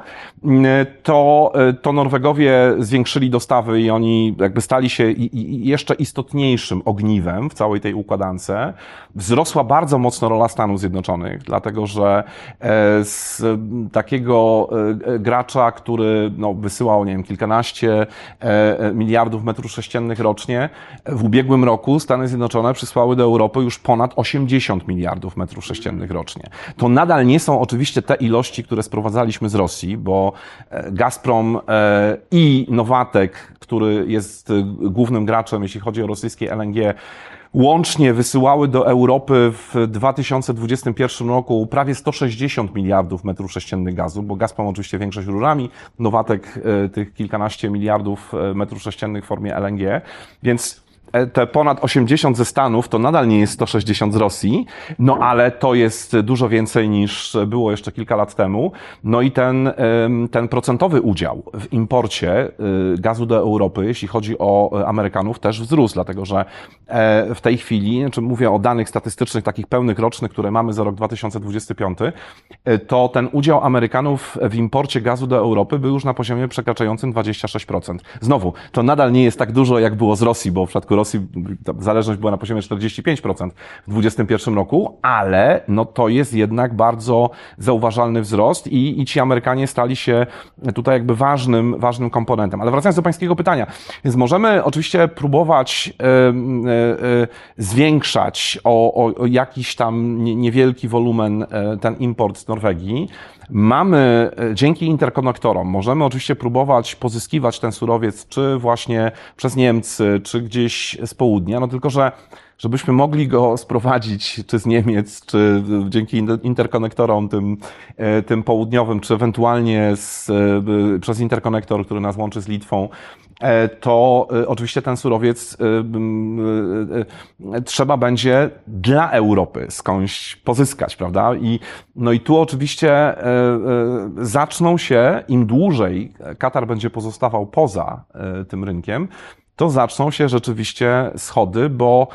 to, to Norwegowie zwiększyli dostawy i oni jakby stali się jeszcze istotniejszym ogniwem w całej tej układance. Wzrosła bardzo mocno rola Stanów Zjednoczonych, dlatego że z takiego gracza, który no, wysyłał, nie wiem, kilkanaście miliardów metrów sześciennych rocznie, w ubiegłym roku Stany Zjednoczone przysłały do Europy już ponad osiemdziesiąt miliardów metrów sześciennych rocznie. To nadal nie są oczywiście te ilości, które sprowadzaliśmy z Rosji, bo Gazprom i Nowatek, który jest głównym graczem, jeśli chodzi o rosyjskie L N G, łącznie wysyłały do Europy w dwa tysiące dwudziestym pierwszym roku prawie sto sześćdziesiąt miliardów metrów sześciennych gazu, bo Gazprom oczywiście większość rurami, Nowatek tych kilkanaście miliardów metrów sześciennych w formie L N G, więc te ponad osiemdziesiąt ze Stanów to nadal nie jest sto sześćdziesiąt z Rosji, no ale to jest dużo więcej niż było jeszcze kilka lat temu. No i ten, ten procentowy udział w imporcie gazu do Europy, jeśli chodzi o Amerykanów, też wzrósł, dlatego że w tej chwili, znaczy mówię o danych statystycznych, takich pełnych rocznych, które mamy za rok dwa tysiące dwudziesty piąty, to ten udział Amerykanów w imporcie gazu do Europy był już na poziomie przekraczającym dwadzieścia sześć procent. Znowu, to nadal nie jest tak dużo, jak było z Rosji, bo w przypadku Rosji zależność była na poziomie czterdzieści pięć procent w dwudziestym pierwszym roku, ale no to jest jednak bardzo zauważalny wzrost i, i ci Amerykanie stali się tutaj jakby ważnym, ważnym komponentem. Ale wracając do pańskiego pytania, więc możemy oczywiście próbować y, y, y, zwiększać o, o, o jakiś tam niewielki wolumen y, ten import z Norwegii. Mamy, dzięki interkonektorom, możemy oczywiście próbować pozyskiwać ten surowiec, czy właśnie przez Niemcy, czy gdzieś z południa, no tylko, że żebyśmy mogli go sprowadzić, czy z Niemiec, czy dzięki interkonektorom tym, tym południowym, czy ewentualnie z, przez interkonektor, który nas łączy z Litwą, to oczywiście ten surowiec trzeba będzie dla Europy skądś pozyskać, prawda? I, no i tu oczywiście zaczną się, im dłużej Katar będzie pozostawał poza tym rynkiem, to zaczną się rzeczywiście schody, bo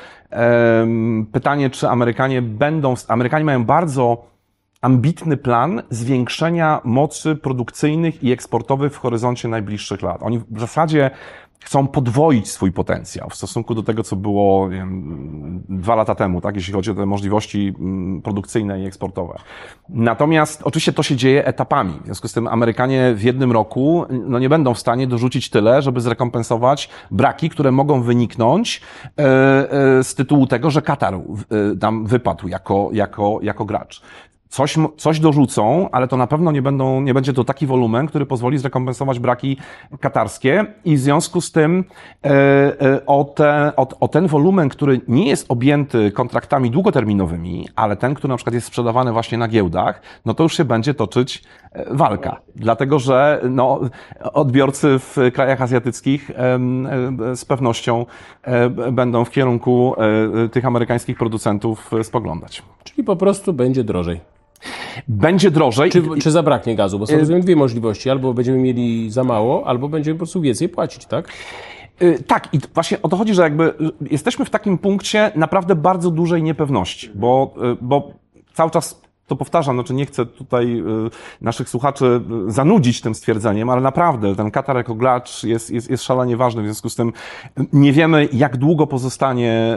pytanie, czy Amerykanie będą, Amerykanie mają bardzo ambitny plan zwiększenia mocy produkcyjnych i eksportowych w horyzoncie najbliższych lat. Oni w zasadzie chcą podwoić swój potencjał w stosunku do tego, co było, nie wiem, dwa lata temu, tak, jeśli chodzi o te możliwości produkcyjne i eksportowe. Natomiast oczywiście to się dzieje etapami. W związku z tym Amerykanie w jednym roku no, nie będą w stanie dorzucić tyle, żeby zrekompensować braki, które mogą wyniknąć e, e, z tytułu tego, że Katar e, tam wypadł jako, jako, jako gracz. Coś, coś dorzucą, ale to na pewno nie będą, nie będzie to taki wolumen, który pozwoli zrekompensować braki katarskie i w związku z tym e, e, o, te, o, o ten wolumen, który nie jest objęty kontraktami długoterminowymi, ale ten, który na przykład jest sprzedawany właśnie na giełdach, no to już się będzie toczyć walka. Dlatego, że no, odbiorcy w krajach azjatyckich e, e, z pewnością e, będą w kierunku e, tych amerykańskich producentów spoglądać. Czyli po prostu będzie drożej. Będzie drożej. Czy, czy zabraknie gazu? Bo są rozumiem dwie możliwości. Albo będziemy mieli za mało, albo będziemy po prostu więcej płacić, tak? Tak, i właśnie o to chodzi, że jakby jesteśmy w takim punkcie naprawdę bardzo dużej niepewności, bo, bo cały czas to powtarzam, znaczy nie chcę tutaj naszych słuchaczy zanudzić tym stwierdzeniem, ale naprawdę ten Katar jako gracz jest, jest, jest szalenie ważny, w związku z tym nie wiemy, jak długo pozostanie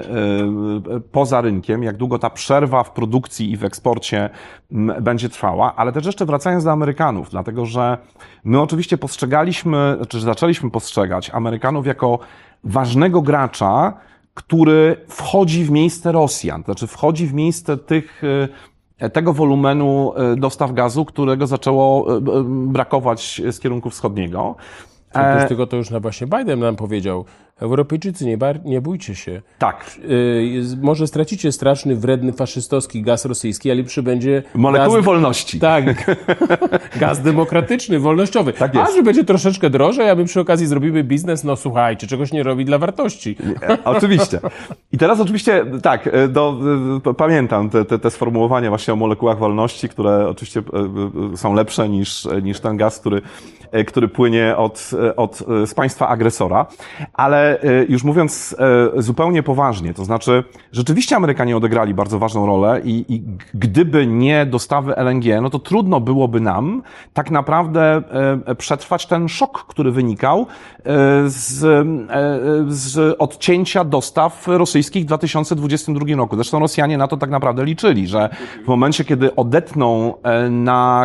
poza rynkiem, jak długo ta przerwa w produkcji i w eksporcie będzie trwała, ale też jeszcze wracając do Amerykanów, dlatego że my oczywiście postrzegaliśmy, znaczy zaczęliśmy postrzegać Amerykanów jako ważnego gracza, który wchodzi w miejsce Rosjan, to znaczy wchodzi w miejsce tych, tego wolumenu dostaw gazu, którego zaczęło brakować z kierunku wschodniego. Oprócz tego to już na właśnie Biden nam powiedział, Europejczycy, nie, bar- nie bójcie się. Tak. Y, może stracicie straszny, wredny, faszystowski gaz rosyjski, ale przybędzie molekuły gaz... wolności. Tak. Gaz demokratyczny, wolnościowy. Tak jest. A że będzie troszeczkę drożej, a my przy okazji zrobimy biznes, no słuchajcie, czegoś nie robi dla wartości. Nie, oczywiście. I teraz oczywiście, tak, do, do, pamiętam te, te, te sformułowania właśnie o molekułach wolności, które oczywiście są lepsze niż, niż ten gaz, który, który płynie od, od, z państwa agresora. Ale już mówiąc zupełnie poważnie, to znaczy rzeczywiście Amerykanie odegrali bardzo ważną rolę i, i gdyby nie dostawy L N G, no to trudno byłoby nam tak naprawdę przetrwać ten szok, który wynikał z, z odcięcia dostaw rosyjskich w dwa tysiące dwudziestym drugim roku. Zresztą Rosjanie na to tak naprawdę liczyli, że w momencie, kiedy odetną na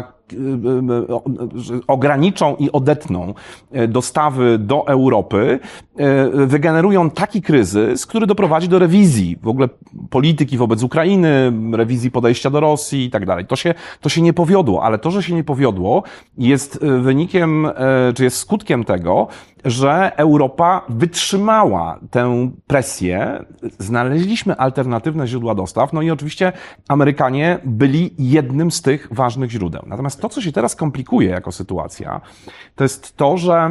ograniczą i odetną dostawy do Europy, wygenerują taki kryzys, który doprowadzi do rewizji w ogóle polityki wobec Ukrainy, rewizji podejścia do Rosji i tak dalej. To się, to się nie powiodło, ale to, że się nie powiodło, jest wynikiem, czy jest skutkiem tego, że Europa wytrzymała tę presję, znaleźliśmy alternatywne źródła dostaw, no i oczywiście Amerykanie byli jednym z tych ważnych źródeł. Natomiast to, co się teraz komplikuje jako sytuacja, to jest to, że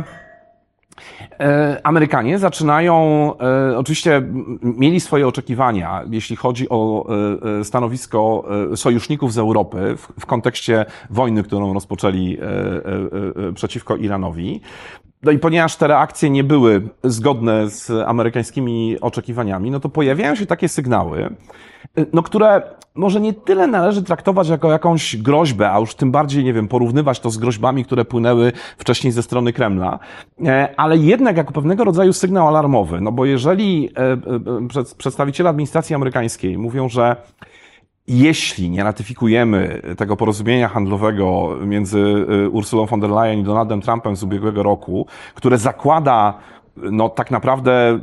Amerykanie zaczynają, oczywiście mieli swoje oczekiwania, jeśli chodzi o stanowisko sojuszników z Europy w, w kontekście wojny, którą rozpoczęli przeciwko Iranowi. No i ponieważ te reakcje nie były zgodne z amerykańskimi oczekiwaniami, no to pojawiają się takie sygnały, no które może nie tyle należy traktować jako jakąś groźbę, a już tym bardziej, nie wiem, porównywać to z groźbami, które płynęły wcześniej ze strony Kremla, ale jednak jako pewnego rodzaju sygnał alarmowy, no bo jeżeli przedstawiciele administracji amerykańskiej mówią, że jeśli nie ratyfikujemy tego porozumienia handlowego między Ursulą von der Leyen i Donaldem Trumpem z ubiegłego roku, które zakłada no tak naprawdę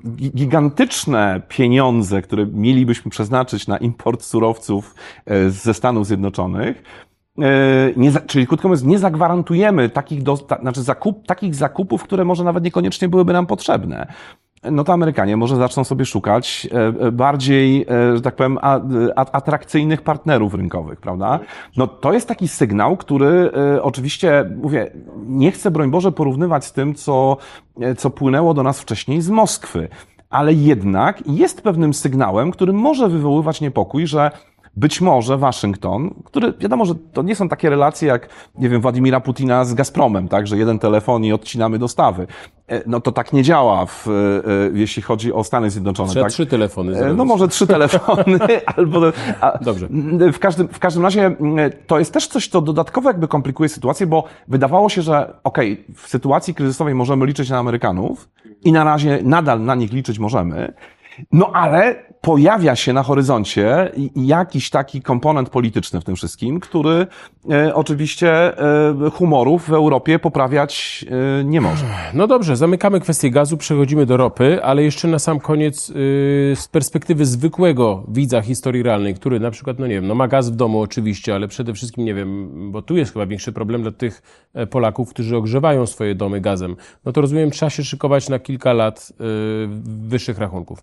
gigantyczne pieniądze, które mielibyśmy przeznaczyć na import surowców ze Stanów Zjednoczonych, nie, czyli krótko mówiąc, nie zagwarantujemy takich, do, ta, znaczy zakup, takich zakupów, które może nawet niekoniecznie byłyby nam potrzebne. No to Amerykanie może zaczną sobie szukać bardziej, że tak powiem, atrakcyjnych partnerów rynkowych, prawda? No to jest taki sygnał, który oczywiście, mówię, nie chcę, broń Boże, porównywać z tym, co, co płynęło do nas wcześniej z Moskwy, ale jednak jest pewnym sygnałem, który może wywoływać niepokój, że być może Waszyngton, który, wiadomo, że to nie są takie relacje jak, nie wiem, Władimira Putina z Gazpromem, tak, że jeden telefon i odcinamy dostawy. No to tak nie działa, w, jeśli chodzi o Stany Zjednoczone. Trzeba tak? trzy telefony zrobić. No może trzy telefony, albo... A, Dobrze. W każdym, w każdym razie to jest też coś, co dodatkowo jakby komplikuje sytuację, bo wydawało się, że okej, okay, w sytuacji kryzysowej możemy liczyć na Amerykanów i na razie nadal na nich liczyć możemy, no ale pojawia się na horyzoncie jakiś taki komponent polityczny w tym wszystkim, który e, oczywiście e, humorów w Europie poprawiać e, nie może. No dobrze, zamykamy kwestię gazu, przechodzimy do ropy, ale jeszcze na sam koniec yy, z perspektywy zwykłego widza historii realnej, który na przykład, no nie wiem, no ma gaz w domu oczywiście, ale przede wszystkim, nie wiem, bo tu jest chyba większy problem dla tych Polaków, którzy ogrzewają swoje domy gazem. No to rozumiem, trzeba się szykować na kilka lat yy, wyższych rachunków.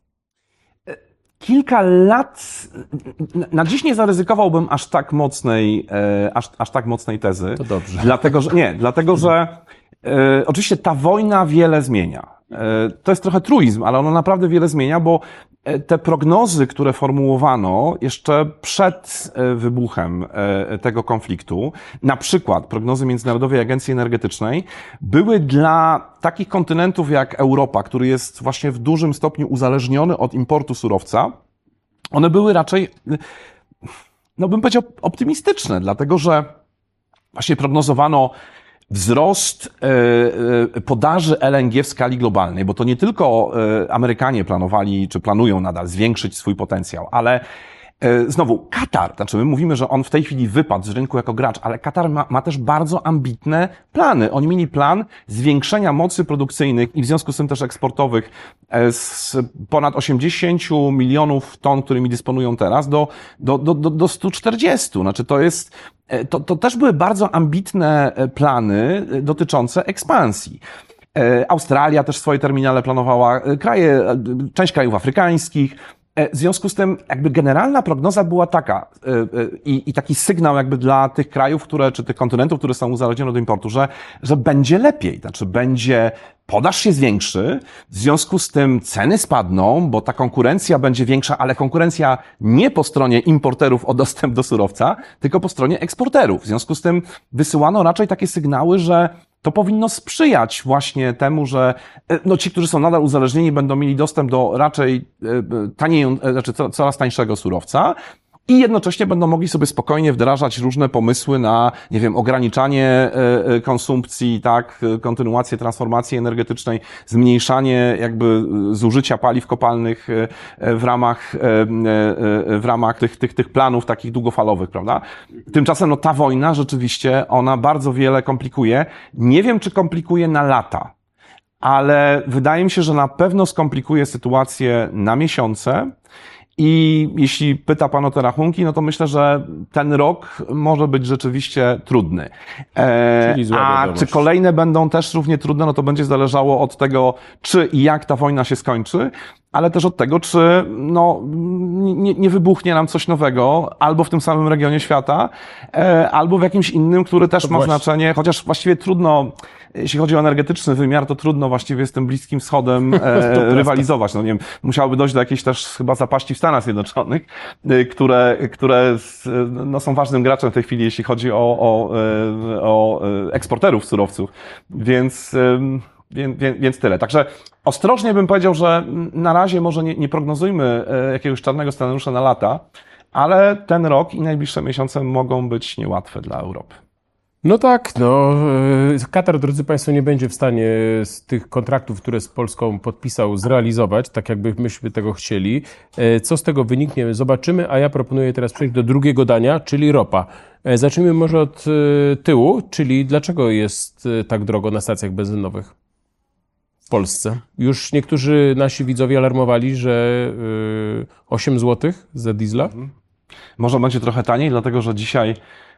Kilka lat, na dziś nie zaryzykowałbym aż tak mocnej, e, aż, aż tak mocnej tezy. To dobrze. Dlatego, że, nie, dlatego, że e, oczywiście ta wojna wiele zmienia. E, to jest trochę truizm, ale ona naprawdę wiele zmienia, bo te prognozy, które formułowano jeszcze przed wybuchem tego konfliktu, na przykład prognozy Międzynarodowej Agencji Energetycznej, były dla takich kontynentów jak Europa, który jest właśnie w dużym stopniu uzależniony od importu surowca, one były raczej, no bym powiedział, optymistyczne, dlatego że właśnie prognozowano wzrost podaży L N G w skali globalnej, bo to nie tylko Amerykanie planowali, czy planują nadal zwiększyć swój potencjał, ale Znowu, Katar, znaczy my mówimy, że on w tej chwili wypadł z rynku jako gracz, ale Katar ma, ma też bardzo ambitne plany. Oni mieli plan zwiększenia mocy produkcyjnych i w związku z tym też eksportowych z ponad osiemdziesięciu milionów ton, którymi dysponują teraz, do, do, do, do, do stu czterdziestu. Znaczy to jest, to, to też były bardzo ambitne plany dotyczące ekspansji. Australia też swoje terminale planowała, kraje, część krajów afrykańskich. W związku z tym jakby generalna prognoza była taka i, i taki sygnał jakby dla tych krajów, które, czy tych kontynentów, które są uzależnione od importu, że, że będzie lepiej, znaczy będzie, podaż się zwiększy, w związku z tym ceny spadną, bo ta konkurencja będzie większa, ale konkurencja nie po stronie importerów o dostęp do surowca, tylko po stronie eksporterów. W związku z tym wysyłano raczej takie sygnały, że to powinno sprzyjać właśnie temu, że no, ci, którzy są nadal uzależnieni, będą mieli dostęp do raczej taniej, znaczy coraz tańszego surowca i jednocześnie będą mogli sobie spokojnie wdrażać różne pomysły na, nie wiem, ograniczanie konsumpcji, tak, kontynuację transformacji energetycznej, zmniejszanie jakby zużycia paliw kopalnych w ramach, w ramach tych, tych, tych planów takich długofalowych, prawda? Tymczasem no ta wojna rzeczywiście, ona bardzo wiele komplikuje. Nie wiem, czy komplikuje na lata, ale wydaje mi się, że na pewno skomplikuje sytuację na miesiące. I jeśli pyta Pan o te rachunki, no to myślę, że ten rok może być rzeczywiście trudny. E, a czy kolejne będą też równie trudne, no to będzie zależało od tego, czy i jak ta wojna się skończy, ale też od tego, czy no, nie, nie wybuchnie nam coś nowego, albo w tym samym regionie świata, e, albo w jakimś innym, który też to ma właśnie. znaczenie, chociaż właściwie trudno, jeśli chodzi o energetyczny wymiar, to trudno właściwie z tym Bliskim Wschodem e, rywalizować. No nie wiem, musiałoby dojść do jakiejś też chyba zapaści w Stanach Zjednoczonych, e, które, które z, no, są ważnym graczem w tej chwili, jeśli chodzi o, o, e, o eksporterów surowców. Więc, e, więc, więc tyle. Także ostrożnie bym powiedział, że na razie może nie, nie prognozujmy jakiegoś czarnego scenariusza na lata, ale ten rok i najbliższe miesiące mogą być niełatwe dla Europy. No tak, no Katar, drodzy Państwo, nie będzie w stanie z tych kontraktów, które z Polską podpisał, zrealizować, tak jakby myśmy tego chcieli. Co z tego wyniknie, zobaczymy, a ja proponuję teraz przejść do drugiego dania, czyli ropa. Zacznijmy może od tyłu, czyli dlaczego jest tak drogo na stacjach benzynowych w Polsce? Już niektórzy nasi widzowie alarmowali, że osiem złotych za diesla. Może będzie trochę taniej, dlatego że dzisiaj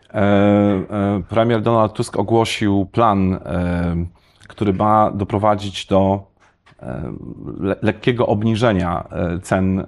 premier Donald Tusk ogłosił plan, który ma doprowadzić do le- lekkiego obniżenia cen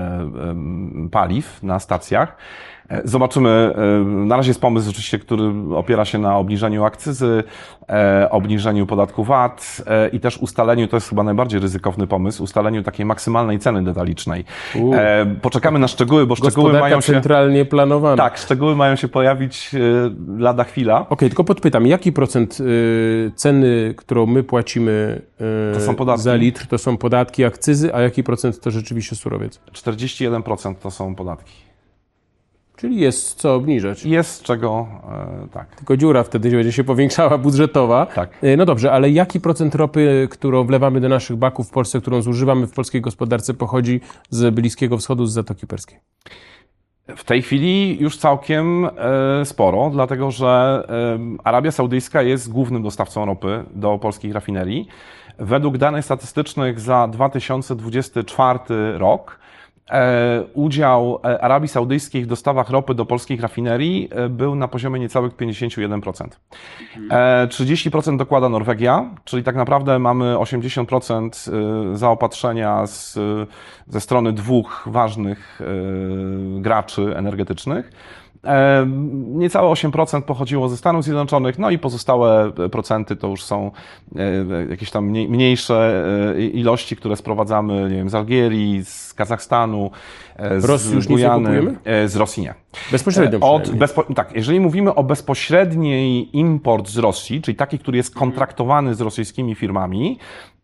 paliw na stacjach. Zobaczymy, na razie jest pomysł oczywiście, który opiera się na obniżeniu akcyzy, obniżeniu podatku V A T i też ustaleniu, to jest chyba najbardziej ryzykowny pomysł, ustaleniu takiej maksymalnej ceny detalicznej. U. Poczekamy na szczegóły, bo szczegóły mają się... centralnie planowane. Tak, szczegóły mają się pojawić lada chwila. Okej, okay, tylko podpytam, jaki procent ceny, którą my płacimy to są podatki. za litr, to są podatki, akcyzy, a jaki procent to rzeczywiście surowiec? czterdzieści jeden procent to są podatki. Czyli jest co obniżać. Jest czego, e, tak. Tylko dziura wtedy będzie się powiększała budżetowa. Tak. No dobrze, ale jaki procent ropy, którą wlewamy do naszych baków w Polsce, którą zużywamy w polskiej gospodarce, pochodzi z Bliskiego Wschodu, z Zatoki Perskiej? W tej chwili już całkiem e, sporo, dlatego że e, Arabia Saudyjska jest głównym dostawcą ropy do polskich rafinerii. Według danych statystycznych za dwa tysiące dwudziesty czwarty rok E, udział Arabii Saudyjskiej w dostawach ropy do polskich rafinerii e, był na poziomie niecałych pięćdziesiąt jeden procent. E, trzydzieści procent dokłada Norwegia, czyli tak naprawdę mamy osiemdziesiąt procent zaopatrzenia z, ze strony dwóch ważnych e, graczy energetycznych. E, niecałe osiem procent pochodziło ze Stanów Zjednoczonych, no i pozostałe procenty to już są e, jakieś tam mniej, mniejsze e, ilości, które sprowadzamy, nie wiem, z Algierii, z Kazachstanu, e, z Rosji już nic nie kupujemy? E, z Rosji nie. Bezpośrednio Od, bezpo, tak, jeżeli mówimy o bezpośredniej import z Rosji, czyli taki, który jest kontraktowany z rosyjskimi firmami,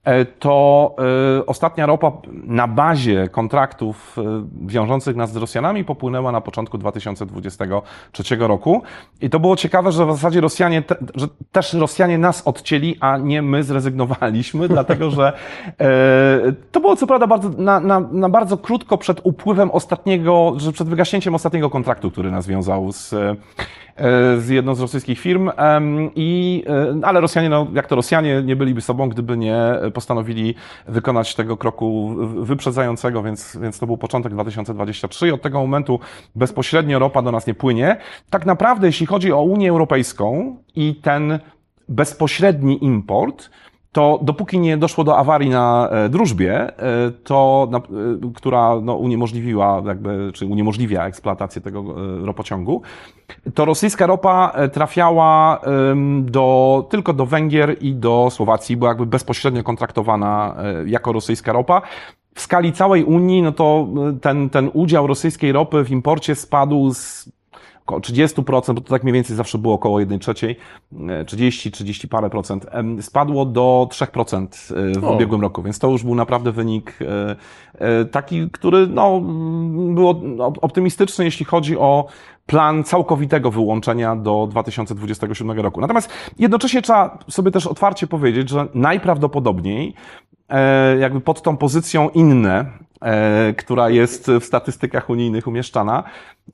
to y, ostatnia ropa na bazie kontraktów y, wiążących nas z Rosjanami popłynęła na początku dwa tysiące dwudziestego trzeciego roku. I to było ciekawe, że w zasadzie Rosjanie, te, że też Rosjanie nas odcięli, a nie my zrezygnowaliśmy, dlatego że y, to było co prawda bardzo, na, na, na bardzo krótko przed upływem ostatniego, że przed wygaśnięciem ostatniego kontraktu, który nas wiązał z z jedną z rosyjskich firm, i, ale Rosjanie, no, jak to Rosjanie, nie byliby sobą, gdyby nie postanowili wykonać tego kroku wyprzedzającego, więc, więc to był początek dwa tysiące dwudziestego trzeciego i od tego momentu bezpośrednio ropa do nas nie płynie. Tak naprawdę, jeśli chodzi o Unię Europejską i ten bezpośredni import, to dopóki nie doszło do awarii na drużbie, to, na, która no, uniemożliwiła, jakby, czy uniemożliwia eksploatację tego ropociągu, to rosyjska ropa trafiała do, tylko do Węgier i do Słowacji, była jakby bezpośrednio kontraktowana jako rosyjska ropa. W skali całej Unii, no to ten, ten udział rosyjskiej ropy w imporcie spadł z około trzydzieści procent, bo to tak mniej więcej zawsze było około jednej trzeciej, trzydzieści, trzydzieści parę procent, spadło do trzy procent w o. ubiegłym roku, więc to już był naprawdę wynik taki, który no, był optymistyczny, jeśli chodzi o plan całkowitego wyłączenia do dwa tysiące dwudziestego siódmego roku. Natomiast jednocześnie trzeba sobie też otwarcie powiedzieć, że najprawdopodobniej jakby pod tą pozycją inne, która jest w statystykach unijnych umieszczana,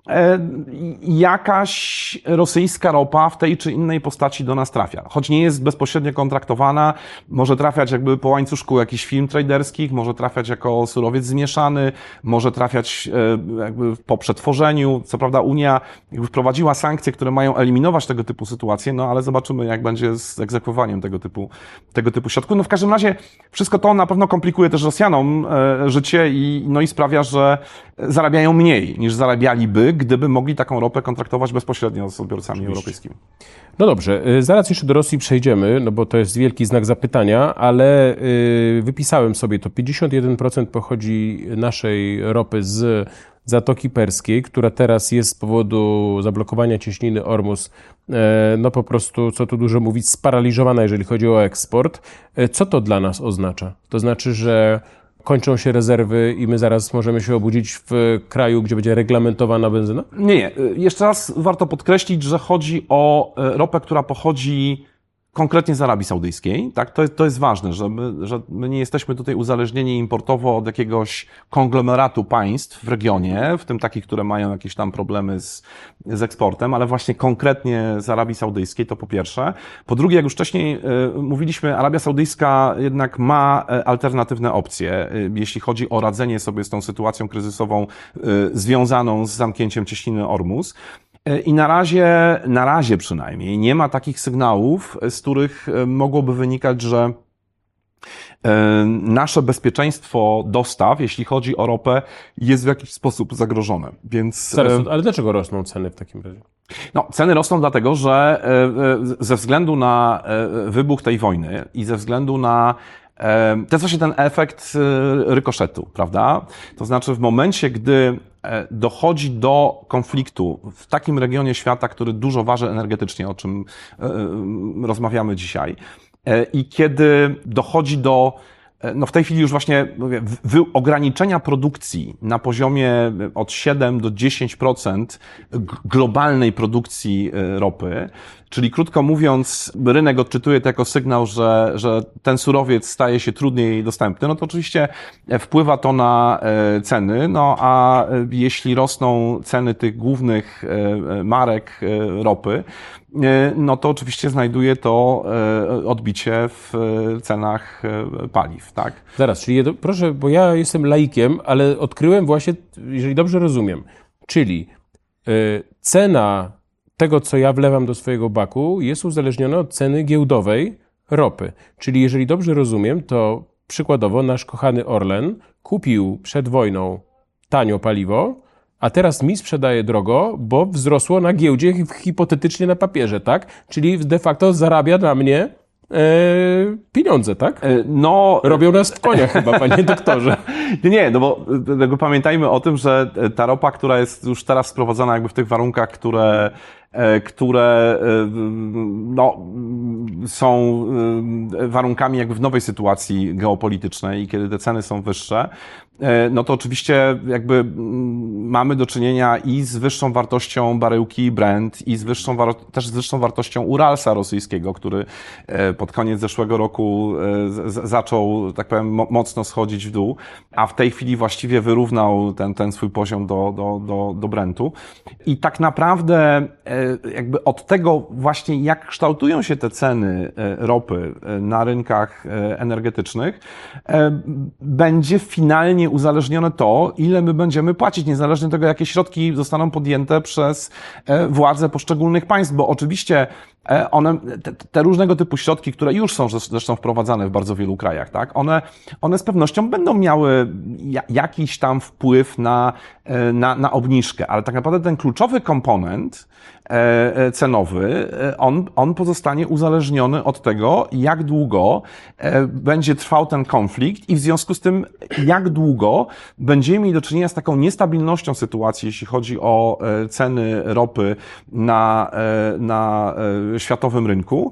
jakaś rosyjska ropa w tej czy innej postaci do nas trafia. Choć nie jest bezpośrednio kontraktowana, może trafiać jakby po łańcuszku jakichś firm traderskich, może trafiać jako surowiec zmieszany, może trafiać jakby po przetworzeniu. Co prawda Unia jakby wprowadziła sankcje, które mają eliminować tego typu sytuacje, no ale zobaczymy, jak będzie z egzekwowaniem tego typu, tego typu środków. No w każdym razie wszystko to na pewno komplikuje też Rosjanom życie i, no i sprawia, że zarabiają mniej niż zarabialiby, gdyby mogli taką ropę kontraktować bezpośrednio z odbiorcami Oczywiście. europejskimi. No dobrze, zaraz jeszcze do Rosji przejdziemy, no bo to jest wielki znak zapytania, ale wypisałem sobie to, pięćdziesiąt jeden procent pochodzi naszej ropy z Zatoki Perskiej, która teraz jest z powodu zablokowania cieśniny Ormus, no po prostu, co tu dużo mówić, sparaliżowana, jeżeli chodzi o eksport. Co to dla nas oznacza? To znaczy, że kończą się rezerwy i my zaraz możemy się obudzić w kraju, gdzie będzie reglamentowana benzyna? Nie, nie. Jeszcze raz warto podkreślić, że chodzi o ropę, która pochodzi konkretnie z Arabii Saudyjskiej, tak? To, to jest ważne, że my, że my nie jesteśmy tutaj uzależnieni importowo od jakiegoś konglomeratu państw w regionie, w tym takich, które mają jakieś tam problemy z, z eksportem, ale właśnie konkretnie z Arabii Saudyjskiej, to po pierwsze. Po drugie, jak już wcześniej y, mówiliśmy, Arabia Saudyjska jednak ma alternatywne opcje, y, jeśli chodzi o radzenie sobie z tą sytuacją kryzysową y, związaną z zamknięciem cieśniny Ormus. I na razie, na razie przynajmniej, nie ma takich sygnałów, z których mogłoby wynikać, że nasze bezpieczeństwo dostaw, jeśli chodzi o ropę, jest w jakiś sposób zagrożone. Więc... Zaraz, ale dlaczego rosną ceny w takim razie? No, ceny rosną dlatego, że ze względu na wybuch tej wojny i ze względu na to jest właśnie ten efekt rykoszetu, prawda? To znaczy w momencie, gdy dochodzi do konfliktu w takim regionie świata, który dużo waży energetycznie, o czym rozmawiamy dzisiaj, i kiedy dochodzi do, no w tej chwili już właśnie mówię, wy, ograniczenia produkcji na poziomie od siedem do dziesięciu procent globalnej produkcji ropy, czyli krótko mówiąc, rynek odczytuje to jako sygnał, że, że ten surowiec staje się trudniej dostępny, no to oczywiście wpływa to na ceny, no a jeśli rosną ceny tych głównych marek ropy, no to oczywiście znajduje to odbicie w cenach paliw, tak? Zaraz, czyli jedno, proszę, bo ja jestem laikiem, ale odkryłem właśnie, jeżeli dobrze rozumiem, czyli y, cena tego, co ja wlewam do swojego baku, jest uzależniona od ceny giełdowej ropy. Czyli jeżeli dobrze rozumiem, to przykładowo nasz kochany Orlen kupił przed wojną tanio paliwo, a teraz mi sprzedaje drogo, bo wzrosło na giełdzie hipotetycznie na papierze, tak? Czyli de facto zarabia na mnie e, pieniądze, tak? No... Robią nas w koniach chyba, panie doktorze. Nie, nie, no bo jakby pamiętajmy o tym, że ta ropa, która jest już teraz sprowadzana jakby w tych warunkach, które które no, są warunkami jakby w nowej sytuacji geopolitycznej i kiedy te ceny są wyższe, no to oczywiście jakby mamy do czynienia i z wyższą wartością baryłki Brent i z wyższą, też z wyższą wartością Uralsa rosyjskiego, który pod koniec zeszłego roku z, zaczął, tak powiem, mocno schodzić w dół, a w tej chwili właściwie wyrównał ten, ten swój poziom do, do, do, do Brentu. I tak naprawdę jakby od tego właśnie, jak kształtują się te ceny ropy na rynkach energetycznych, będzie finalnie uzależnione to, ile my będziemy płacić, niezależnie od tego, jakie środki zostaną podjęte przez władze poszczególnych państw, bo oczywiście one, te, te różnego typu środki, które już są zresztą wprowadzane w bardzo wielu krajach, tak, one, one z pewnością będą miały jakiś tam wpływ na, na, na obniżkę, ale tak naprawdę ten kluczowy komponent cenowy, on, on pozostanie uzależniony od tego, jak długo będzie trwał ten konflikt i w związku z tym, jak długo będziemy mieli do czynienia z taką niestabilnością sytuacji, jeśli chodzi o ceny ropy na, na światowym rynku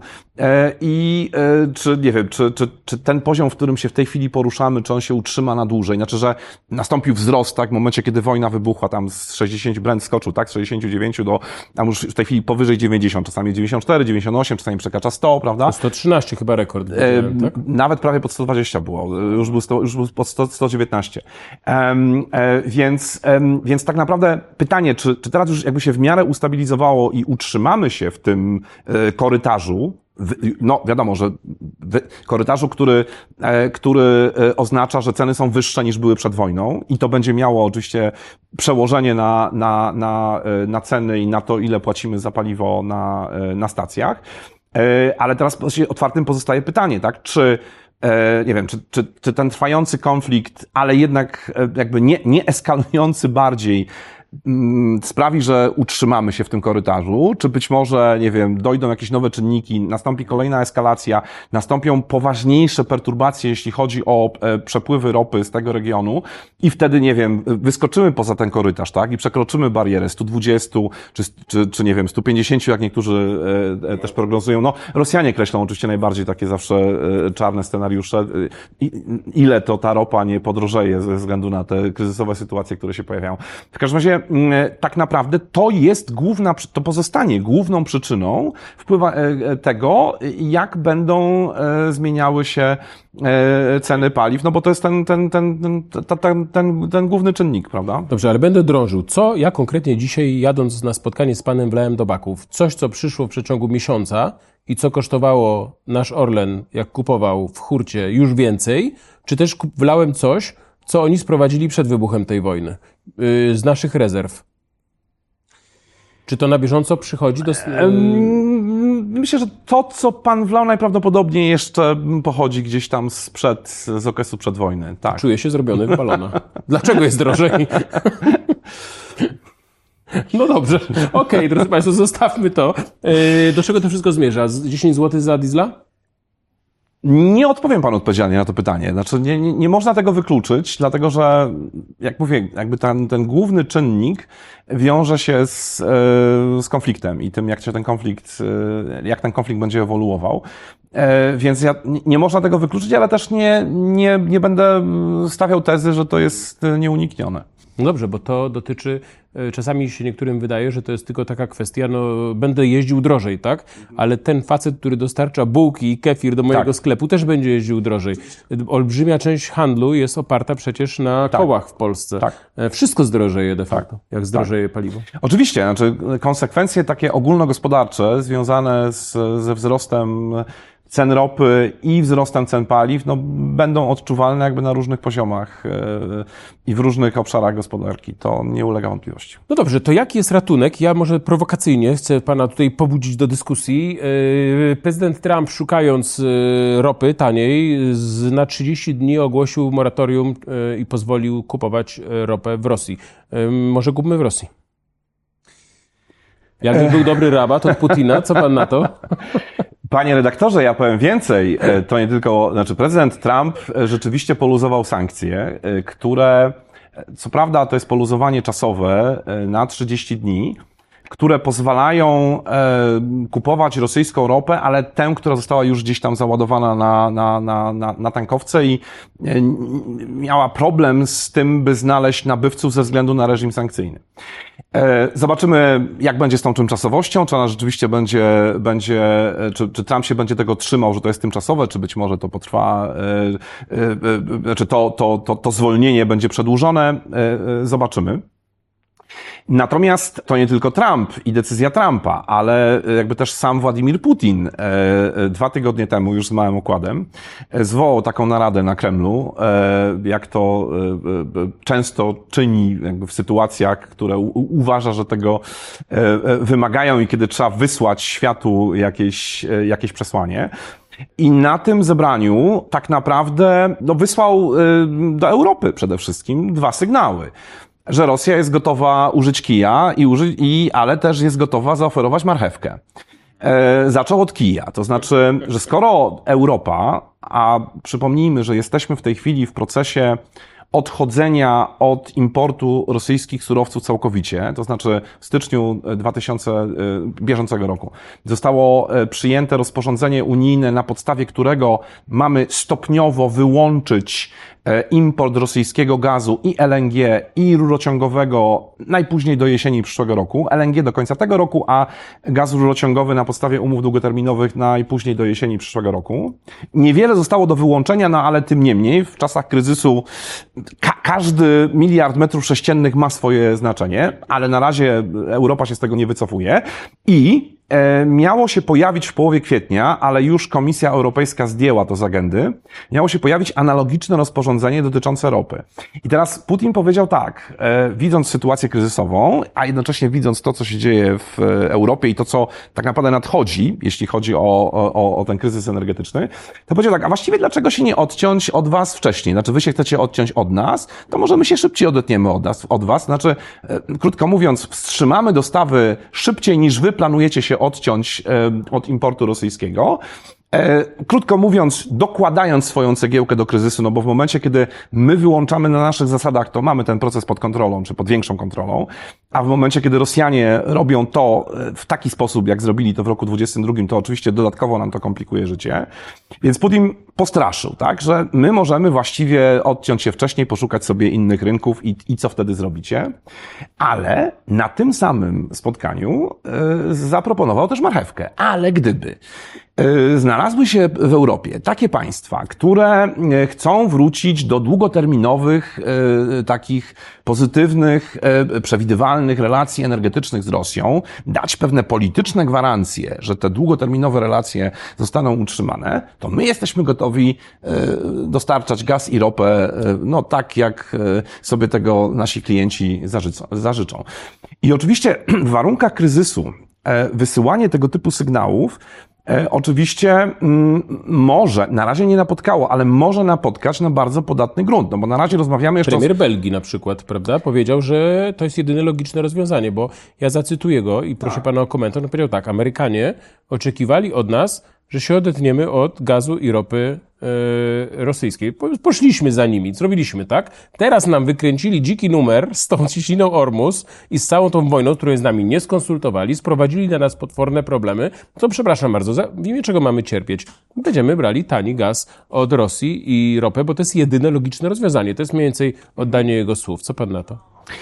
i czy, nie wiem, czy, czy, czy ten poziom, w którym się w tej chwili poruszamy, czy on się utrzyma na dłużej, znaczy, że nastąpił wzrost, tak, w momencie, kiedy wojna wybuchła, tam z sześćdziesięciu, Brent skoczył, tak, z sześćdziesięciu dziewięciu do, tam już w tej chwili powyżej dziewięćdziesiąt, czasami dziewięćdziesiąt cztery, dziewięćdziesiąt osiem, czasami przekracza sto, prawda? sto trzynaście chyba rekord. E, tak? Nawet prawie pod sto dwadzieścia było, już był, sto, już był pod sto, sto dziewiętnaście. Um, e, więc, um, więc tak naprawdę pytanie, czy, czy teraz już jakby się w miarę ustabilizowało i utrzymamy się w tym e, korytarzu, no wiadomo, że korytarzu, który, który oznacza, że ceny są wyższe niż były przed wojną i to będzie miało oczywiście przełożenie na, na, na, na ceny i na to, ile płacimy za paliwo na, na stacjach. Ale teraz otwartym pozostaje pytanie, tak, czy nie wiem, czy, czy, czy ten trwający konflikt, ale jednak jakby nie, nie eskalujący bardziej, sprawi, że utrzymamy się w tym korytarzu, czy być może, nie wiem, dojdą jakieś nowe czynniki, nastąpi kolejna eskalacja, nastąpią poważniejsze perturbacje, jeśli chodzi o e, przepływy ropy z tego regionu i wtedy, nie wiem, wyskoczymy poza ten korytarz, tak, i przekroczymy barierę sto dwadzieścia, czy, czy, czy nie wiem, sto pięćdziesiąt, jak niektórzy e, e, też prognozują. No, Rosjanie kreślą oczywiście najbardziej takie zawsze e, czarne scenariusze. I, ile to ta ropa nie podrożeje ze względu na te kryzysowe sytuacje, które się pojawiają. W każdym razie tak naprawdę to jest główna, to pozostanie główną przyczyną wpływa tego, jak będą zmieniały się ceny paliw, no bo to jest ten, ten, ten, ten, ten, ten, ten główny czynnik, prawda? Dobrze, ale będę drążył. Co ja konkretnie dzisiaj, jadąc na spotkanie z panem, wlałem do baków? Coś, co przyszło w przeciągu miesiąca i co kosztowało nasz Orlen, jak kupował w hurcie, już więcej, czy też wlałem coś, co oni sprowadzili przed wybuchem tej wojny, yy, z naszych rezerw? Czy to na bieżąco przychodzi do... Myślę, że to, co pan wlał, najprawdopodobniej jeszcze pochodzi gdzieś tam sprzed, z okresu przedwojny. Tak. Czuję się zrobiony w balona. Dlaczego jest drożej? No dobrze. Okej, okay, drodzy państwo, zostawmy to. Yy, do czego to wszystko zmierza? dziesięć złotych za diesla? Nie odpowiem panu odpowiedzialnie na to pytanie. Znaczy, nie, nie, nie można tego wykluczyć, dlatego że, jak mówię, jakby ten, ten główny czynnik wiąże się z, z konfliktem i tym, jak się ten konflikt, jak ten konflikt będzie ewoluował. Więc ja, nie można tego wykluczyć, ale też nie, nie, nie będę stawiał tezy, że to jest nieuniknione. No dobrze, bo to dotyczy, czasami się niektórym wydaje, że to jest tylko taka kwestia, no będę jeździł drożej, tak? Ale ten facet, który dostarcza bułki i kefir do mojego tak. sklepu, też będzie jeździł drożej. Olbrzymia część handlu jest oparta przecież na tak. kołach w Polsce. Tak. Wszystko zdrożeje de facto, tak. jak zdrożeje tak. paliwo. Oczywiście, znaczy konsekwencje takie ogólnogospodarcze związane z, ze wzrostem cen ropy i wzrostem cen paliw, no, będą odczuwalne jakby na różnych poziomach yy, i w różnych obszarach gospodarki. To nie ulega wątpliwości. No dobrze, to jaki jest ratunek? Ja może prowokacyjnie chcę pana tutaj pobudzić do dyskusji. Yy, prezydent Trump, szukając yy, ropy taniej, z, na trzydzieści dni ogłosił moratorium yy, i pozwolił kupować yy, ropę w Rosji. Yy, może kupmy w Rosji. Jakby był dobry rabat od Putina, co pan na to? Panie redaktorze, ja powiem więcej. To nie tylko, znaczy prezydent Trump rzeczywiście poluzował sankcje, które, co prawda to jest poluzowanie czasowe na trzydzieści dni, które pozwalają e, kupować rosyjską ropę, ale tę, która została już gdzieś tam załadowana na, na, na, na, na tankowce i e, miała problem z tym, by znaleźć nabywców ze względu na reżim sankcyjny. E, zobaczymy, jak będzie z tą tymczasowością, czy ona rzeczywiście będzie, będzie czy, czy Trump się będzie tego trzymał, że to jest tymczasowe, czy być może to potrwa, e, e, e, znaczy to, to, to, to zwolnienie będzie przedłużone, e, e, zobaczymy. Natomiast to nie tylko Trump i decyzja Trumpa, ale jakby też sam Władimir Putin e, dwa tygodnie temu, już z małym okładem, e, zwołał taką naradę na Kremlu, e, jak to e, często czyni jakby w sytuacjach, które u, uważa, że tego e, wymagają i kiedy trzeba wysłać światu jakieś, e, jakieś przesłanie. I na tym zebraniu tak naprawdę no, wysłał e, do Europy przede wszystkim dwa sygnały. Że Rosja jest gotowa użyć kija, i uży, i, ale też jest gotowa zaoferować marchewkę. E, zaczął od kija, to znaczy, że skoro Europa, a przypomnijmy, że jesteśmy w tej chwili w procesie odchodzenia od importu rosyjskich surowców całkowicie, to znaczy w styczniu dwa tysiące bieżącego roku zostało przyjęte rozporządzenie unijne, na podstawie którego mamy stopniowo wyłączyć import rosyjskiego gazu i L N G i rurociągowego najpóźniej do jesieni przyszłego roku, L N G do końca tego roku, a gaz rurociągowy na podstawie umów długoterminowych najpóźniej do jesieni przyszłego roku. Niewiele zostało do wyłączenia, no ale tym niemniej w czasach kryzysu ka- każdy miliard metrów sześciennych ma swoje znaczenie, ale na razie Europa się z tego nie wycofuje i miało się pojawić w połowie kwietnia, ale już Komisja Europejska zdjęła to z agendy, miało się pojawić analogiczne rozporządzenie dotyczące ropy. I teraz Putin powiedział tak, e, widząc sytuację kryzysową, a jednocześnie widząc to, co się dzieje w Europie i to, co tak naprawdę nadchodzi, jeśli chodzi o, o, o ten kryzys energetyczny, to powiedział tak, a właściwie dlaczego się nie odciąć od was wcześniej? Znaczy wy się chcecie odciąć od nas, to może my się szybciej odetniemy od, nas, od was. Znaczy, e, krótko mówiąc, wstrzymamy dostawy szybciej niż wy planujecie się odciąć od importu rosyjskiego. Krótko mówiąc, dokładając swoją cegiełkę do kryzysu, no bo w momencie, kiedy my wyłączamy na naszych zasadach, to mamy ten proces pod kontrolą, czy pod większą kontrolą, a w momencie, kiedy Rosjanie robią to w taki sposób, jak zrobili to w roku dwudziestym drugim, to oczywiście dodatkowo nam to komplikuje życie. Więc Putin postraszył, tak, że my możemy właściwie odciąć się wcześniej, poszukać sobie innych rynków i, i co wtedy zrobicie. Ale na tym samym spotkaniu yy, zaproponował też marchewkę. Ale gdyby znalazły się w Europie takie państwa, które chcą wrócić do długoterminowych, takich pozytywnych, przewidywalnych relacji energetycznych z Rosją, dać pewne polityczne gwarancje, że te długoterminowe relacje zostaną utrzymane, to my jesteśmy gotowi dostarczać gaz i ropę, no tak jak sobie tego nasi klienci zażyczą. I oczywiście w warunkach kryzysu wysyłanie tego typu sygnałów E, oczywiście m, może, na razie nie napotkało, ale może napotkać na bardzo podatny grunt, no bo na razie rozmawiamy jeszcze... Premier o... Belgii na przykład, prawda, powiedział, że to jest jedyne logiczne rozwiązanie, bo ja zacytuję go i proszę tak. pana o komentarz, on powiedział tak, Amerykanie oczekiwali od nas, że się odetniemy od gazu i ropy e, rosyjskiej. Poszliśmy za nimi, zrobiliśmy tak. Teraz nam wykręcili dziki numer z tą ciśniną Ormus i z całą tą wojną, którą z nami nie skonsultowali, sprowadzili na nas potworne problemy. To przepraszam bardzo, za, w imię czego mamy cierpieć? Będziemy brali tani gaz od Rosji i ropę, bo to jest jedyne logiczne rozwiązanie. To jest mniej więcej oddanie jego słów. Co pan na to?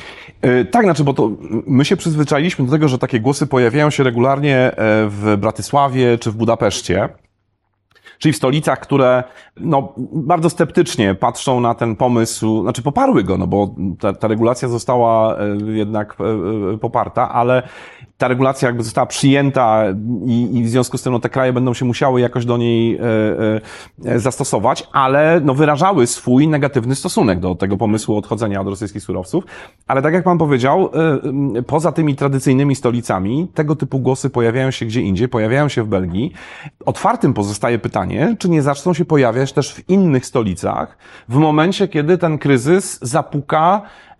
Yy, tak, znaczy, bo to my się przyzwyczailiśmy do tego, że takie głosy pojawiają się regularnie w Bratysławie czy w Budapeszcie, czyli w stolicach, które no, bardzo sceptycznie patrzą na ten pomysł, znaczy poparły go, no bo ta, ta regulacja została jednak poparta, ale ta regulacja jakby została przyjęta i, i w związku z tym no, te kraje będą się musiały jakoś do niej e, e, zastosować, ale no, wyrażały swój negatywny stosunek do tego pomysłu odchodzenia od rosyjskich surowców. Ale tak jak pan powiedział, e, poza tymi tradycyjnymi stolicami tego typu głosy pojawiają się gdzie indziej, pojawiają się w Belgii. Otwartym pozostaje pytanie, czy nie zaczną się pojawiać też w innych stolicach w momencie, kiedy ten kryzys zapuka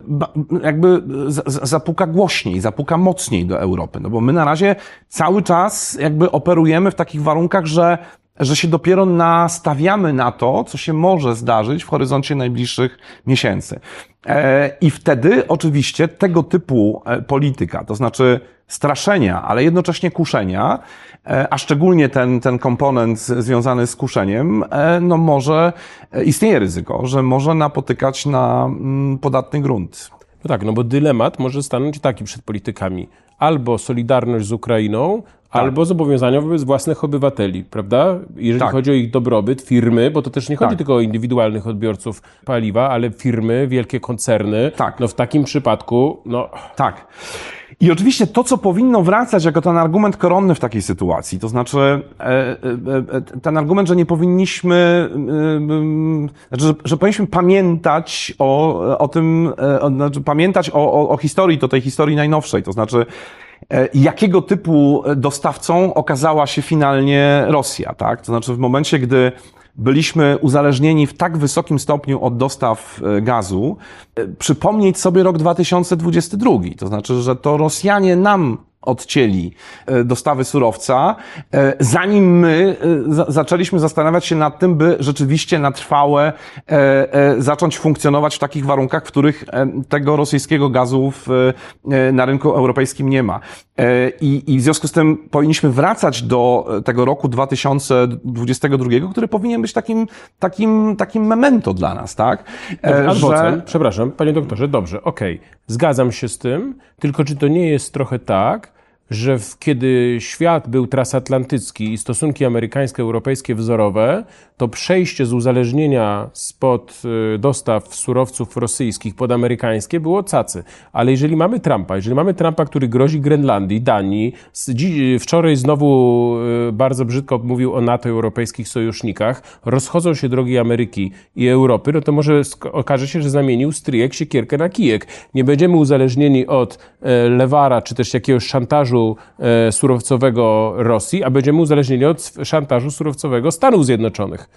jakby zapuka głośniej, zapuka mocniej do Europy. No bo my na razie cały czas jakby operujemy w takich warunkach, że że się dopiero nastawiamy na to, co się może zdarzyć w horyzoncie najbliższych miesięcy. I wtedy oczywiście tego typu polityka, to znaczy straszenia, ale jednocześnie kuszenia, a szczególnie ten, ten komponent związany z kuszeniem, no może, istnieje ryzyko, że może napotykać na podatny grunt. No tak, no bo dylemat może stanąć taki przed politykami. Albo solidarność z Ukrainą, tak. albo zobowiązania wobec własnych obywateli, prawda? Jeżeli tak. chodzi o ich dobrobyt, firmy, bo to też nie chodzi tak. tylko o indywidualnych odbiorców paliwa, ale firmy, wielkie koncerny, tak. no w takim przypadku, no... Tak. I oczywiście to, co powinno wracać jako ten argument koronny w takiej sytuacji, to znaczy e, e, ten argument, że nie powinniśmy, e, że, że powinniśmy pamiętać o, o tym, e, znaczy pamiętać o, o, o historii, to tej historii najnowszej, to znaczy e, jakiego typu dostawcą okazała się finalnie Rosja, tak? To znaczy w momencie, gdy byliśmy uzależnieni w tak wysokim stopniu od dostaw gazu, przypomnieć sobie rok dwa tysiące dwudziesty drugi. To znaczy, że to Rosjanie nam odcięli dostawy surowca, zanim my zaczęliśmy zastanawiać się nad tym, by rzeczywiście na trwałe zacząć funkcjonować w takich warunkach, w których tego rosyjskiego gazu w, na rynku europejskim nie ma. I, I w związku z tym powinniśmy wracać do tego roku dwa tysiące dwudziestego drugiego, który powinien być takim, takim, takim memento dla nas, tak? Że... Przepraszam, panie doktorze, dobrze, okej, okay. Zgadzam się z tym, tylko czy to nie jest trochę tak, że w, kiedy świat był transatlantycki i stosunki amerykańsko-europejskie wzorowe, to przejście z uzależnienia spod y, dostaw surowców rosyjskich pod amerykańskie było cacy. Ale jeżeli mamy Trumpa, jeżeli mamy Trumpa, który grozi Grenlandii, Danii, z, dzi, wczoraj znowu y, bardzo brzydko mówił o NATO i europejskich sojusznikach, rozchodzą się drogi Ameryki i Europy, no to może okaże się, że zamienił stryjek siekierkę na kijek. Nie będziemy uzależnieni od y, lewara, czy też jakiegoś szantażu e, surowcowego Rosji, a będziemy uzależnieni od szantażu surowcowego Stanów Zjednoczonych.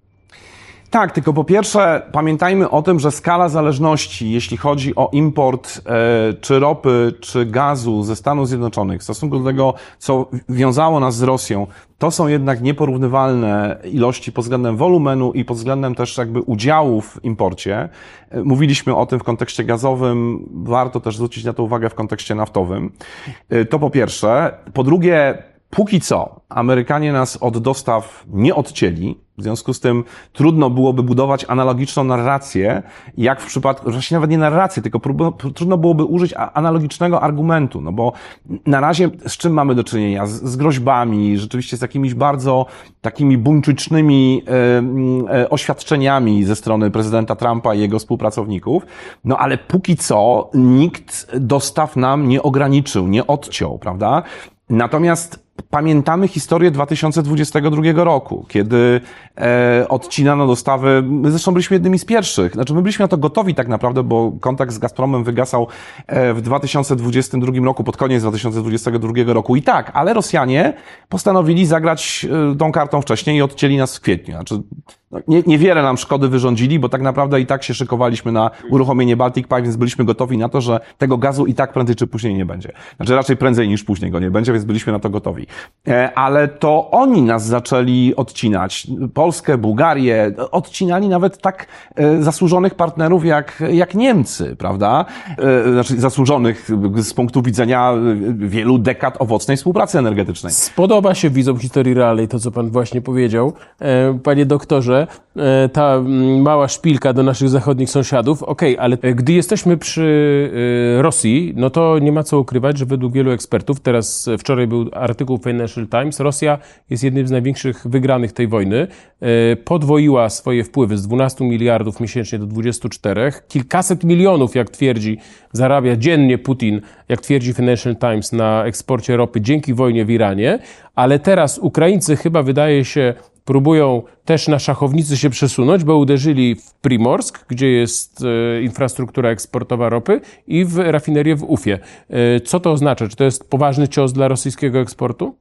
Tak, tylko po pierwsze pamiętajmy o tym, że skala zależności, jeśli chodzi o import e, czy ropy, czy gazu ze Stanów Zjednoczonych w stosunku do tego, co wiązało nas z Rosją, to są jednak nieporównywalne ilości pod względem wolumenu i pod względem też jakby udziału w imporcie. Mówiliśmy o tym w kontekście gazowym, warto też zwrócić na to uwagę w kontekście naftowym. E, to po pierwsze. Po drugie, póki co Amerykanie nas od dostaw nie odcięli. W związku z tym trudno byłoby budować analogiczną narrację, jak w przypadku, właściwie nawet nie narrację, tylko prób, trudno byłoby użyć analogicznego argumentu, no bo na razie z czym mamy do czynienia? Z, z groźbami, rzeczywiście z jakimiś bardzo takimi buńczycznymi e, e, oświadczeniami ze strony prezydenta Trumpa i jego współpracowników, no ale póki co nikt dostaw nam nie ograniczył, nie odciął, prawda? Natomiast pamiętamy historię dwa tysiące dwudziestego drugiego roku, kiedy e, odcinano dostawy, my zresztą byliśmy jednymi z pierwszych, znaczy my byliśmy na to gotowi tak naprawdę, bo kontakt z Gazpromem wygasał e, w dwa tysiące dwudziestym drugim roku, pod koniec dwa tysiące dwudziestego drugiego roku i tak, ale Rosjanie postanowili zagrać e, tą kartą wcześniej i odcięli nas w kwietniu. Znaczy, no, nie, niewiele nam szkody wyrządzili, bo tak naprawdę i tak się szykowaliśmy na uruchomienie Baltic Pipe, więc byliśmy gotowi na to, że tego gazu i tak prędzej czy później nie będzie. Znaczy raczej prędzej niż później go nie będzie, więc byliśmy na to gotowi. Ale to oni nas zaczęli odcinać. Polskę, Bułgarię, odcinali nawet tak zasłużonych partnerów jak, jak Niemcy, prawda? Znaczy zasłużonych z punktu widzenia wielu dekad owocnej współpracy energetycznej. Spodoba się widzom historii realnej to, co pan właśnie powiedział. Panie doktorze, ta mała szpilka do naszych zachodnich sąsiadów, okej, okay, ale gdy jesteśmy przy Rosji, no to nie ma co ukrywać, że według wielu ekspertów, teraz wczoraj był artykuł Financial Times, Rosja jest jednym z największych wygranych tej wojny. Podwoiła swoje wpływy z dwunastu miliardów miesięcznie do dwudziestu czterech. Kilkaset milionów, jak twierdzi, zarabia dziennie Putin, jak twierdzi Financial Times, na eksporcie ropy dzięki wojnie w Iranie. Ale teraz Ukraińcy chyba, wydaje się, próbują też na szachownicy się przesunąć, bo uderzyli w Primorsk, gdzie jest e, infrastruktura eksportowa ropy, i w rafinerię w Ufie. E, co to oznacza? Czy to jest poważny cios dla rosyjskiego eksportu?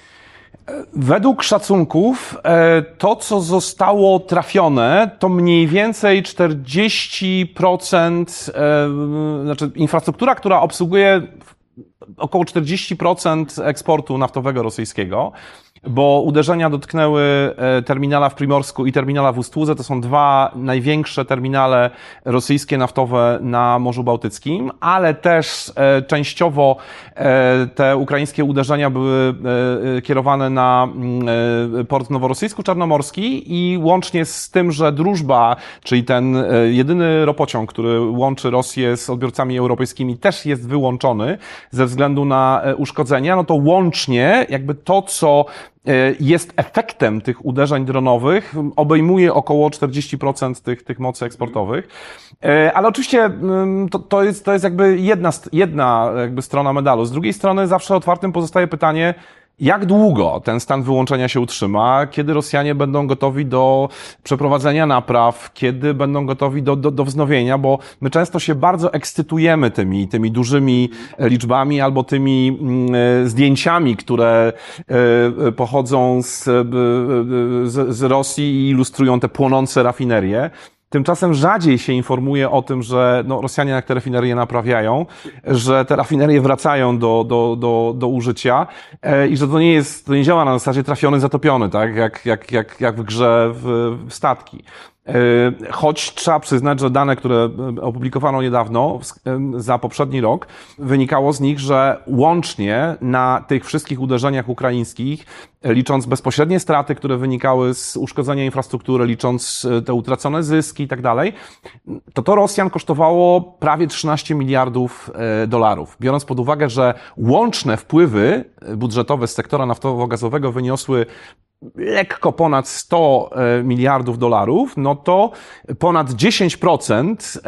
Według szacunków to, co zostało trafione, to mniej więcej czterdzieści procent, znaczy infrastruktura, która obsługuje około czterdzieści procent eksportu naftowego rosyjskiego. bo uderzenia dotknęły terminala w Primorsku i terminala w Ustłudze. To są dwa największe terminale rosyjskie naftowe na Morzu Bałtyckim, ale też częściowo te ukraińskie uderzenia były kierowane na port noworosyjsko-czarnomorski i łącznie z tym, że Drużba, czyli ten jedyny ropociąg, który łączy Rosję z odbiorcami europejskimi, też jest wyłączony ze względu na uszkodzenia, no to łącznie jakby to, co jest efektem tych uderzeń dronowych, obejmuje około czterdzieści procent tych, tych mocy eksportowych. Ale oczywiście to, to, jest, to jest jakby jedna, jedna jakby strona medalu. Z drugiej strony zawsze otwartym pozostaje pytanie, jak długo ten stan wyłączenia się utrzyma, kiedy Rosjanie będą gotowi do przeprowadzenia napraw, kiedy będą gotowi do, do, do wznowienia, bo my często się bardzo ekscytujemy tymi, tymi dużymi liczbami albo tymi y, zdjęciami, które y, pochodzą z, y, z, z Rosji i ilustrują te płonące rafinerie. Tymczasem rzadziej się informuje o tym, że no, Rosjanie jak te rafinerie naprawiają, że te rafinerie wracają do, do, do, do użycia e, i że to nie jest, to nie działa na zasadzie trafiony, zatopiony, tak, jak, jak, jak, jak w grze w, w statki. Choć trzeba przyznać, że dane, które opublikowano niedawno za poprzedni rok, wynikało z nich, że łącznie na tych wszystkich uderzeniach ukraińskich, licząc bezpośrednie straty, które wynikały z uszkodzenia infrastruktury, licząc te utracone zyski i tak dalej, to to Rosjan kosztowało prawie trzynaście miliardów dolarów. Biorąc pod uwagę, że łączne wpływy budżetowe z sektora naftowo-gazowego wyniosły lekko ponad sto miliardów dolarów, no to ponad dziesięć procent,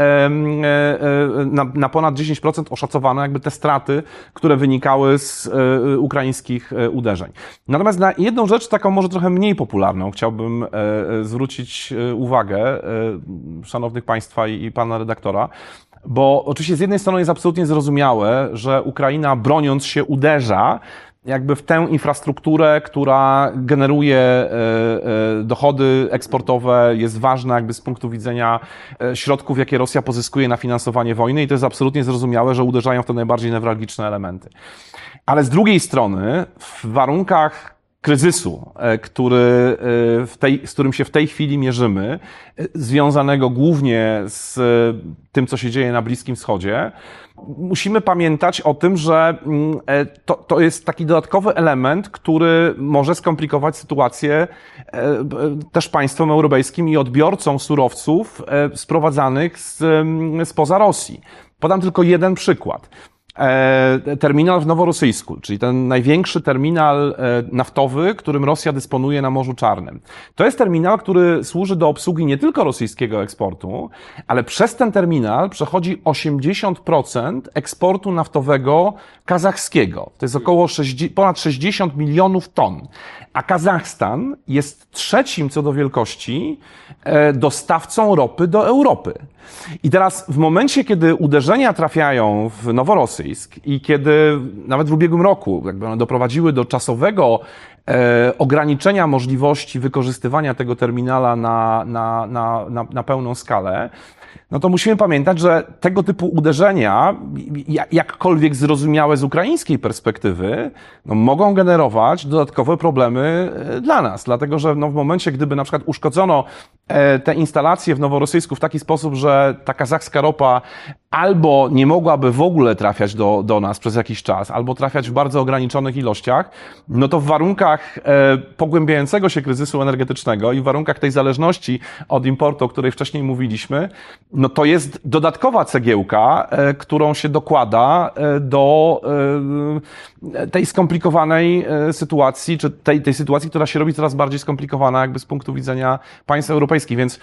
na, na ponad dziesięć procent oszacowano jakby te straty, które wynikały z ukraińskich uderzeń. Natomiast na jedną rzecz, taką może trochę mniej popularną, chciałbym zwrócić uwagę szanownych państwa i pana redaktora, bo oczywiście z jednej strony jest absolutnie zrozumiałe, że Ukraina broniąc się uderza jakby w tę infrastrukturę, która generuje dochody eksportowe, jest ważna jakby z punktu widzenia środków, jakie Rosja pozyskuje na finansowanie wojny i to jest absolutnie zrozumiałe, że uderzają w te najbardziej newralgiczne elementy. Ale z drugiej strony w warunkach kryzysu, który w tej, z którym się w tej chwili mierzymy, związanego głównie z tym, co się dzieje na Bliskim Wschodzie, musimy pamiętać o tym, że to, to jest taki dodatkowy element, który może skomplikować sytuację też państwom europejskim i odbiorcom surowców sprowadzanych z, spoza Rosji. Podam tylko jeden przykład. Terminal w Noworosyjsku, czyli ten największy terminal naftowy, którym Rosja dysponuje na Morzu Czarnym. To jest terminal, który służy do obsługi nie tylko rosyjskiego eksportu, ale przez ten terminal przechodzi osiemdziesiąt procent eksportu naftowego kazachskiego. To jest około ponad sześćdziesiąt milionów ton. A Kazachstan jest trzecim co do wielkości dostawcą ropy do Europy. I teraz w momencie, kiedy uderzenia trafiają w Noworosyjsk i kiedy nawet w ubiegłym roku jakby one doprowadziły do czasowego e, ograniczenia możliwości wykorzystywania tego terminala na, na, na, na, na pełną skalę, no to musimy pamiętać, że tego typu uderzenia, jakkolwiek zrozumiałe z ukraińskiej perspektywy, no, mogą generować dodatkowe problemy dla nas. Dlatego, że no, w momencie, gdyby na przykład uszkodzono te instalacje w Noworosyjsku w taki sposób, że ta kazachska ropa albo nie mogłaby w ogóle trafiać do, do nas przez jakiś czas, albo trafiać w bardzo ograniczonych ilościach, no to w warunkach e, pogłębiającego się kryzysu energetycznego i w warunkach tej zależności od importu, o której wcześniej mówiliśmy, no to jest dodatkowa cegiełka, e, którą się dokłada e, do e, tej skomplikowanej e, sytuacji, czy tej, tej sytuacji, która się robi coraz bardziej skomplikowana jakby z punktu widzenia państw europejskich, więc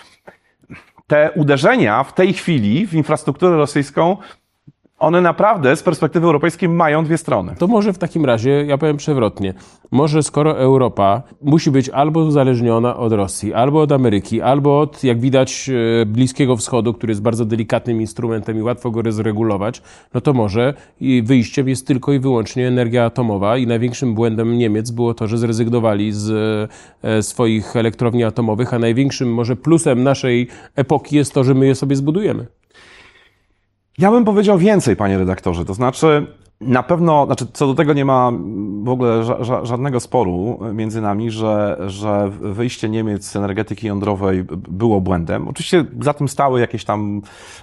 te uderzenia w tej chwili w infrastrukturę rosyjską, one naprawdę z perspektywy europejskiej mają dwie strony. To może w takim razie, ja powiem przewrotnie, może skoro Europa musi być albo uzależniona od Rosji, albo od Ameryki, albo od, jak widać, Bliskiego Wschodu, który jest bardzo delikatnym instrumentem i łatwo go rozregulować, no to może i wyjściem jest tylko i wyłącznie energia atomowa i największym błędem Niemiec było to, że zrezygnowali z e, swoich elektrowni atomowych, a największym może plusem naszej epoki jest to, że my je sobie zbudujemy. Ja bym powiedział więcej, panie redaktorze, to znaczy Na pewno, znaczy co do tego nie ma w ogóle ża- ża- żadnego sporu między nami, że, że wyjście Niemiec z energetyki jądrowej było błędem. Oczywiście za tym stały jakieś tam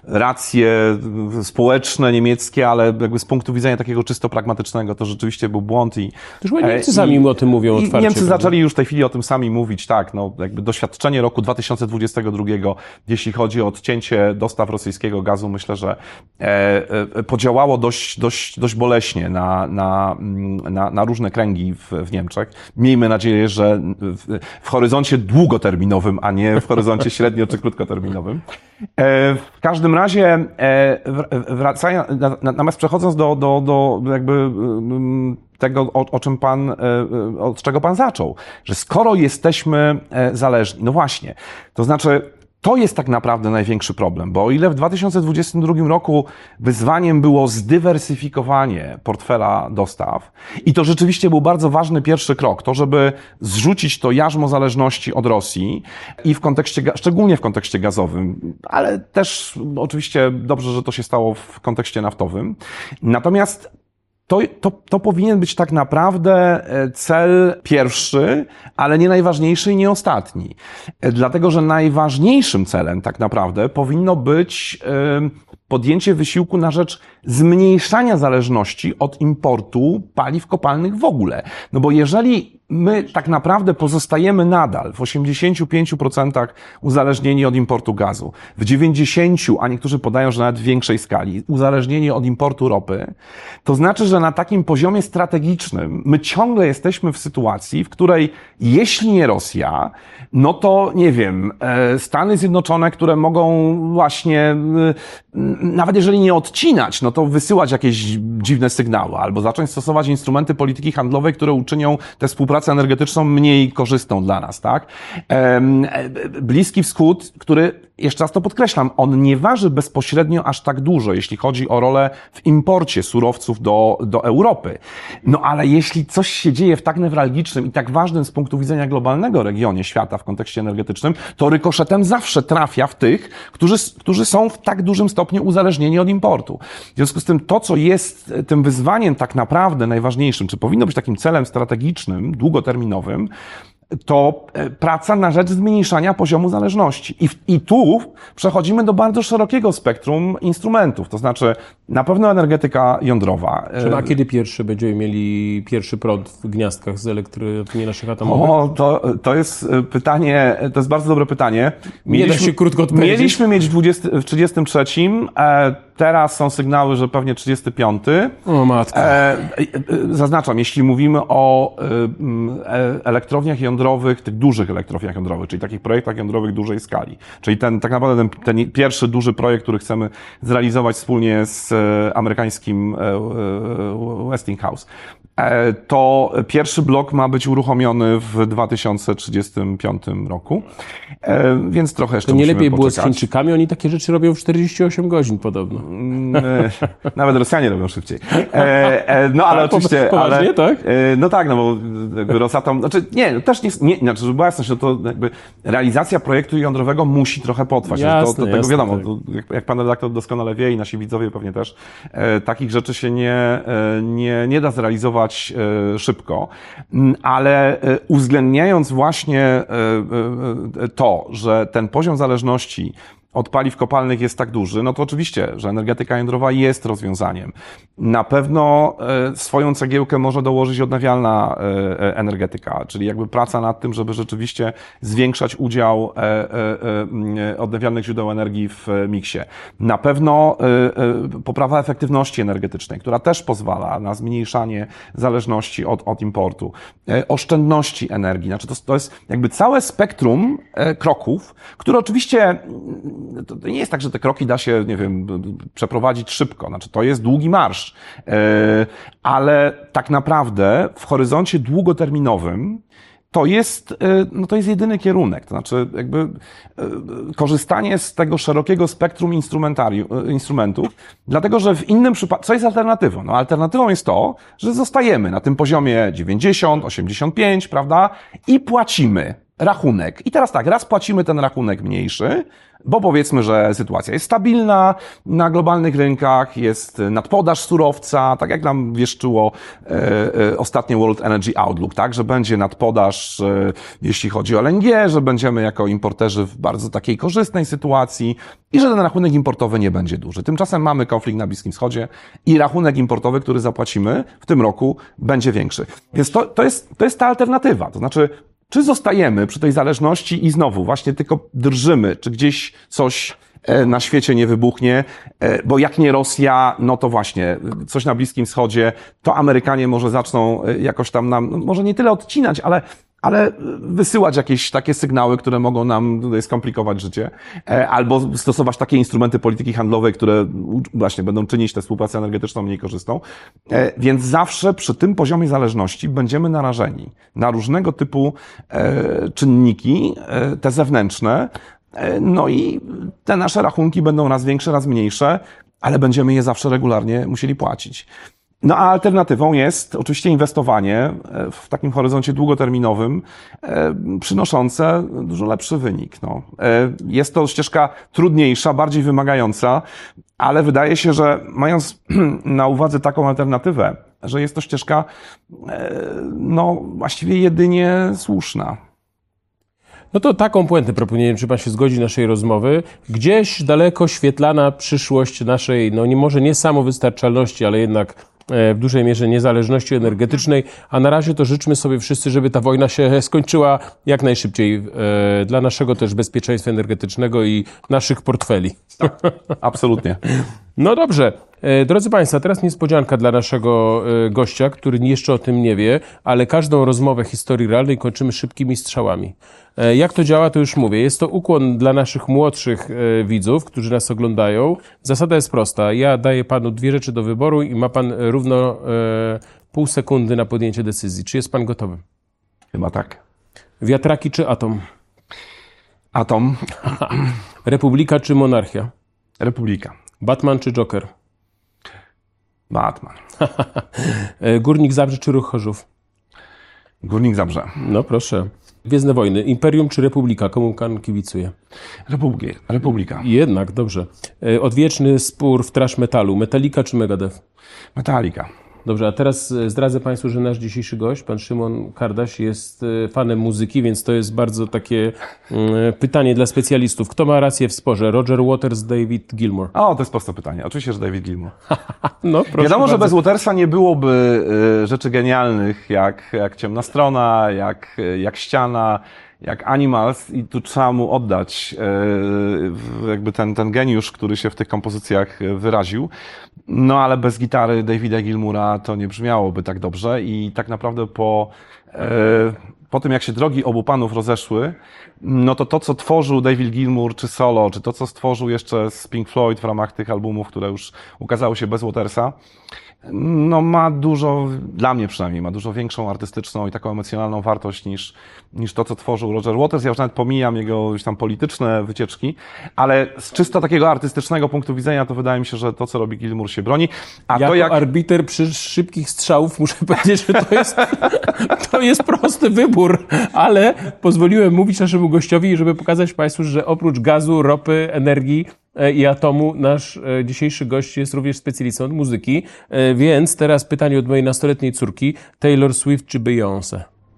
racje społeczne, niemieckie, ale jakby z punktu widzenia takiego czysto pragmatycznego to rzeczywiście był błąd i... Już Niemcy sami i, o tym mówią otwarcie. I Niemcy prawda? zaczęli już w tej chwili o tym sami mówić, tak, no jakby doświadczenie roku dwa tysiące dwudziestego drugiego, jeśli chodzi o odcięcie dostaw rosyjskiego gazu, myślę, że e, e, podziałało dość, dość, dość boleśnie na, na, na, na różne kręgi w, w Niemczech. Miejmy nadzieję, że w, w horyzoncie długoterminowym, a nie w horyzoncie średnio czy krótkoterminowym. E, w każdym razie, e, wracając, natomiast przechodząc do, do, do jakby tego, o, o czym pan, od czego pan zaczął, że skoro jesteśmy zależni, no właśnie, to znaczy, to jest tak naprawdę największy problem, bo o ile w dwa tysiące dwudziestym drugim roku wyzwaniem było zdywersyfikowanie portfela dostaw i to rzeczywiście był bardzo ważny pierwszy krok, to żeby zrzucić to jarzmo zależności od Rosji i w kontekście, szczególnie w kontekście gazowym, ale też oczywiście dobrze, że to się stało w kontekście naftowym. Natomiast To, to, to powinien być tak naprawdę cel pierwszy, ale nie najważniejszy i nie ostatni. Dlatego, że najważniejszym celem tak naprawdę powinno być podjęcie wysiłku na rzecz zmniejszania zależności od importu paliw kopalnych w ogóle. No bo jeżeli my tak naprawdę pozostajemy nadal w osiemdziesięciu pięciu procentach uzależnieni od importu gazu, w dziewięćdziesięciu, a niektórzy podają, że nawet w większej skali, uzależnieni od importu ropy, to znaczy, że na takim poziomie strategicznym my ciągle jesteśmy w sytuacji, w której jeśli nie Rosja, no to nie wiem, Stany Zjednoczone, które mogą właśnie, nawet jeżeli nie odcinać, no to wysyłać jakieś dziwne sygnały, albo zacząć stosować instrumenty polityki handlowej, które uczynią tę współpracę energetyczną mniej korzystną dla nas, tak? Bliski Wschód, który, jeszcze raz to podkreślam, on nie waży bezpośrednio aż tak dużo, jeśli chodzi o rolę w imporcie surowców do, do Europy. No ale jeśli coś się dzieje w tak newralgicznym i tak ważnym z punktu widzenia globalnego regionie świata w kontekście energetycznym, to rykoszetem zawsze trafia w tych, którzy, którzy są w tak dużym stopniu uzależnieni od importu. W związku z tym to, co jest tym wyzwaniem tak naprawdę najważniejszym, czy powinno być takim celem strategicznym, długoterminowym, to praca na rzecz zmniejszania poziomu zależności. I, w, I tu przechodzimy do bardzo szerokiego spektrum instrumentów, to znaczy na pewno energetyka jądrowa. Czy a kiedy pierwszy będziemy mieli pierwszy prąd w gniazdkach z elektrowni naszych atomowych? O, to, to jest pytanie, to jest bardzo dobre pytanie. Mieliśmy, nie da się krótko odpowiedzieć. Mieliśmy mieć w trzydziestym trzecim, e, teraz są sygnały, że pewnie trzydziesty piąty. O matko. E, e, zaznaczam, jeśli mówimy o e, elektrowniach jądrowych, tych dużych elektrowniach jądrowych, czyli takich projektach jądrowych dużej skali. Czyli ten, tak naprawdę ten, ten pierwszy duży projekt, który chcemy zrealizować wspólnie z amerykańskim Westinghouse. To pierwszy blok ma być uruchomiony w dwa tysiące trzydziestym piątym roku, więc trochę jeszcze to nie musimy lepiej było poczekać. z Chińczykami? Oni takie rzeczy robią w czterdzieści osiem godzin podobno. Nawet Rosjanie robią szybciej. No ale A, oczywiście... Poważnie, ale, tak? No tak, no bo jakby Rosatom... Znaczy nie, też nie... nie znaczy, żeby była jasność, że to jakby realizacja projektu jądrowego musi trochę potrwać. Jasne, to, to, tego jasne, wiadomo, tak. to, jak, jak pan redaktor doskonale wie i nasi widzowie pewnie też, e, takich rzeczy się nie, e, nie, nie da zrealizować e, szybko, ale e, uwzględniając właśnie e, e, to, że ten poziom zależności od paliw kopalnych jest tak duży, no to oczywiście, że energetyka jądrowa jest rozwiązaniem. Na pewno swoją cegiełkę może dołożyć odnawialna energetyka, czyli jakby praca nad tym, żeby rzeczywiście zwiększać udział odnawialnych źródeł energii w miksie. Na pewno poprawa efektywności energetycznej, która też pozwala na zmniejszanie zależności od, od importu. Oszczędności energii, znaczy to, to jest jakby całe spektrum kroków, które oczywiście to nie jest tak, że te kroki da się, nie wiem, przeprowadzić szybko. Znaczy, to jest długi marsz. Ale tak naprawdę w horyzoncie długoterminowym to jest, no to jest jedyny kierunek. To znaczy, jakby korzystanie z tego szerokiego spektrum instrumentów, dlatego że w innym przypadku, co jest alternatywą? No alternatywą jest to, że zostajemy na tym poziomie dziewięćdziesiąt, osiemdziesiąt pięć, prawda? I płacimy rachunek. I teraz tak, raz płacimy ten rachunek mniejszy bo powiedzmy, że sytuacja jest stabilna na globalnych rynkach, jest nadpodaż surowca, tak jak nam wieszczyło e, e, ostatnie World Energy Outlook, tak, że będzie nadpodaż, e, jeśli chodzi o L N G, że będziemy jako importerzy w bardzo takiej korzystnej sytuacji i że ten rachunek importowy nie będzie duży. Tymczasem mamy konflikt na Bliskim Wschodzie i rachunek importowy, który zapłacimy w tym roku, będzie większy. Więc to, to jest, to jest ta alternatywa, to znaczy, czy zostajemy przy tej zależności i znowu właśnie tylko drżymy, czy gdzieś coś na świecie nie wybuchnie, bo jak nie Rosja, no to właśnie coś na Bliskim Wschodzie, to Amerykanie może zaczną jakoś tam nam, może nie tyle odcinać, ale ale wysyłać jakieś takie sygnały, które mogą nam tutaj skomplikować życie, albo stosować takie instrumenty polityki handlowej, które właśnie będą czynić tę współpracę energetyczną mniej korzystną. Więc zawsze przy tym poziomie zależności będziemy narażeni na różnego typu czynniki, te zewnętrzne, no i te nasze rachunki będą raz większe, raz mniejsze, ale będziemy je zawsze regularnie musieli płacić. No a alternatywą jest oczywiście inwestowanie w takim horyzoncie długoterminowym, przynoszące dużo lepszy wynik. No. Jest to ścieżka trudniejsza, bardziej wymagająca, ale wydaje się, że mając na uwadze taką alternatywę, że jest to ścieżka no właściwie jedynie słuszna. No to taką puentę proponuję, czy pan się zgodzi naszej rozmowy. Gdzieś daleko świetlana przyszłość naszej, no nie może nie samowystarczalności, ale jednak w dużej mierze niezależności energetycznej, a na razie to życzmy sobie wszyscy, żeby ta wojna się skończyła jak najszybciej e, dla naszego też bezpieczeństwa energetycznego i naszych portfeli. Tak, absolutnie. No dobrze. E, drodzy Państwo, teraz niespodzianka dla naszego e, gościa, który jeszcze o tym nie wie, ale każdą rozmowę historii realnej kończymy szybkimi strzałami. E, jak to działa, to już mówię. Jest to ukłon dla naszych młodszych e, widzów, którzy nas oglądają. Zasada jest prosta. Ja daję Panu dwie rzeczy do wyboru i ma Pan równo e, pół sekundy na podjęcie decyzji. Czy jest Pan gotowy? Chyba tak. Wiatraki czy atom? Atom. Republika czy monarchia? Republika. Batman czy Joker? Batman. Górnik Zabrze czy Ruch Chorzów? Górnik Zabrze. No proszę. Gwiezdne Wojny. Imperium czy Republika? Komu Pan kibicuje? Republika. Republika. Jednak, dobrze. Odwieczny spór w thrash metalu. Metallica czy Megadeth? Metallica. Dobrze, a teraz zdradzę Państwu, że nasz dzisiejszy gość, pan Szymon Kardaś, jest fanem muzyki, więc to jest bardzo takie pytanie dla specjalistów. Kto ma rację w sporze? Roger Waters, David Gilmour? O, to jest proste pytanie. Oczywiście, że David Gilmour. No, proszę Wiadomo, bardzo. że bez Watersa nie byłoby y, rzeczy genialnych, jak, jak Ciemna Strona, jak, jak Ściana, jak Animals i tu trzeba mu oddać y, jakby ten, ten geniusz, który się w tych kompozycjach wyraził. No ale bez gitary Davida Gilmoura to nie brzmiałoby tak dobrze i tak naprawdę po, y, po tym, jak się drogi obu panów rozeszły, no to to, co tworzył David Gilmour czy solo, czy to, co stworzył jeszcze z Pink Floyd w ramach tych albumów, które już ukazały się bez Watersa, no ma dużo, dla mnie przynajmniej, ma dużo większą artystyczną i taką emocjonalną wartość niż, niż to, co tworzył Roger Waters. Ja już nawet pomijam jego już tam polityczne wycieczki, ale z czysto takiego artystycznego punktu widzenia to wydaje mi się, że to, co robi Gilmour, się broni. A jako to jak... arbiter przy szybkich strzałów muszę powiedzieć, że to jest, to jest prosty wybór, ale pozwoliłem mówić naszemu gościowi, żeby pokazać Państwu, że oprócz gazu, ropy, energii i atomu, nasz dzisiejszy gość jest również specjalistą od muzyki. Więc teraz pytanie od mojej nastoletniej córki. Taylor Swift czy Beyoncé?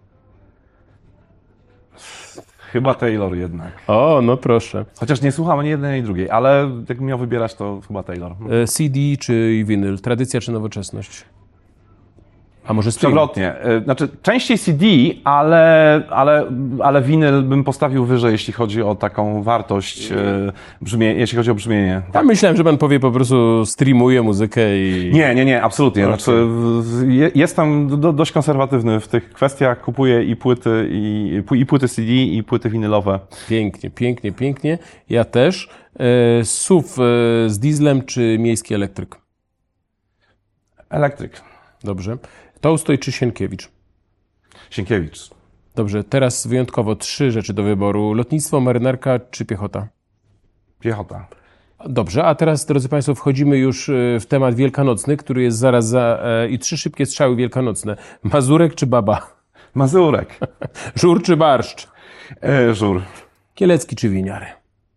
Chyba Taylor jednak. O, no proszę. Chociaż nie słucham ani jednej, ani drugiej, ale jak miał wybierać, to chyba Taylor. C D czy winyl? Tradycja czy nowoczesność? A może stream? Przewrotnie. Znaczy, częściej C D, ale, ale, ale winyl bym postawił wyżej, jeśli chodzi o taką wartość, brzmie, jeśli chodzi o brzmienie. Tak. Ja myślałem, że pan powie po prostu streamuje muzykę i... Nie, nie, nie, absolutnie. Okay. Znaczy, jestem do, dość konserwatywny w tych kwestiach. Kupuję i płyty, i, i płyty C D, i płyty winylowe. Pięknie, pięknie, pięknie. Ja też. E, S U V e, z dieslem czy miejski elektryk? Elektryk. Dobrze. Tołstoj czy Sienkiewicz? Sienkiewicz. Dobrze, teraz wyjątkowo trzy rzeczy do wyboru. Lotnictwo, marynarka czy piechota? Piechota. Dobrze, a teraz, drodzy Państwo, wchodzimy już w temat wielkanocny, który jest zaraz za... E, i trzy szybkie strzały wielkanocne. Mazurek czy baba? Mazurek. Żur czy barszcz? E, żur. Kielecki czy winiary?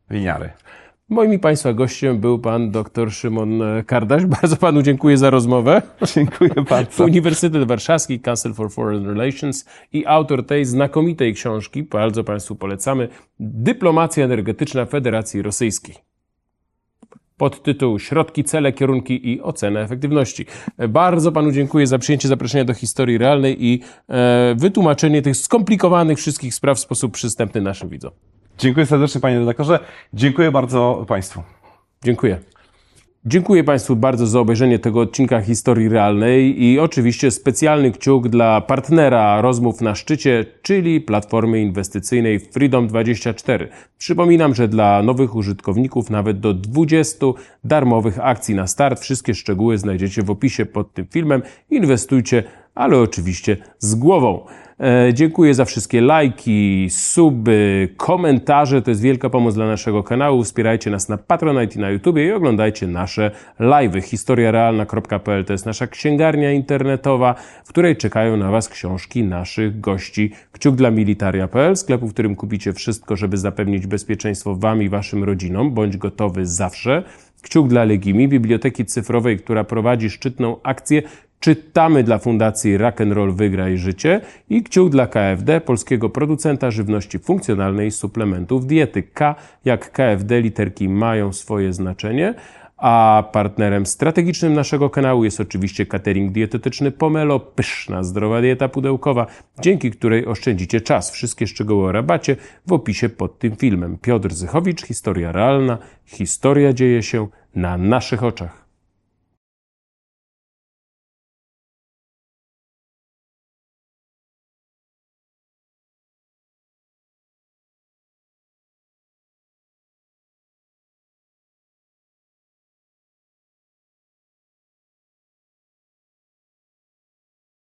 Winiary. Moim i Państwa gościem był pan dr Szymon Kardaś. Bardzo panu dziękuję za rozmowę. Dziękuję bardzo. Uniwersytet Warszawski, Council for Foreign Relations i autor tej znakomitej książki, bardzo Państwu polecamy, Dyplomacja energetyczna Federacji Rosyjskiej. Podtytuł Środki, cele, kierunki i ocena efektywności. Bardzo panu dziękuję za przyjęcie zaproszenia do historii realnej i e, wytłumaczenie tych skomplikowanych wszystkich spraw w sposób przystępny naszym widzom. Dziękuję serdecznie, panie redaktorze. Dziękuję bardzo państwu. Dziękuję. Dziękuję Państwu bardzo za obejrzenie tego odcinka Historii Realnej i oczywiście specjalny kciuk dla partnera rozmów na szczycie, czyli platformy inwestycyjnej Freedom dwadzieścia cztery. Przypominam, że dla nowych użytkowników nawet do dwudziestu darmowych akcji na start. Wszystkie szczegóły znajdziecie w opisie pod tym filmem. Inwestujcie, ale oczywiście z głową. E, dziękuję za wszystkie lajki, suby, komentarze. To jest wielka pomoc dla naszego kanału. Wspierajcie nas na Patronite i na YouTubie i oglądajcie nasze live'y. historia realna kropka p l to jest nasza księgarnia internetowa, w której czekają na Was książki naszych gości. Kciuk dla militaria kropka p l, sklepu, w którym kupicie wszystko, żeby zapewnić bezpieczeństwo Wam i Waszym rodzinom. Bądź gotowy zawsze. Kciuk dla Legimi, biblioteki cyfrowej, która prowadzi szczytną akcję Czytamy dla Fundacji Rock'n'Roll Wygraj Życie i kciuk dla K F D, polskiego producenta żywności funkcjonalnej i suplementów diety. K jak K F D, literki mają swoje znaczenie, a partnerem strategicznym naszego kanału jest oczywiście catering dietetyczny Pomelo, pyszna, zdrowa dieta pudełkowa, dzięki której oszczędzicie czas. Wszystkie szczegóły o rabacie w opisie pod tym filmem. Piotr Zychowicz, Historia Realna. Historia dzieje się na naszych oczach.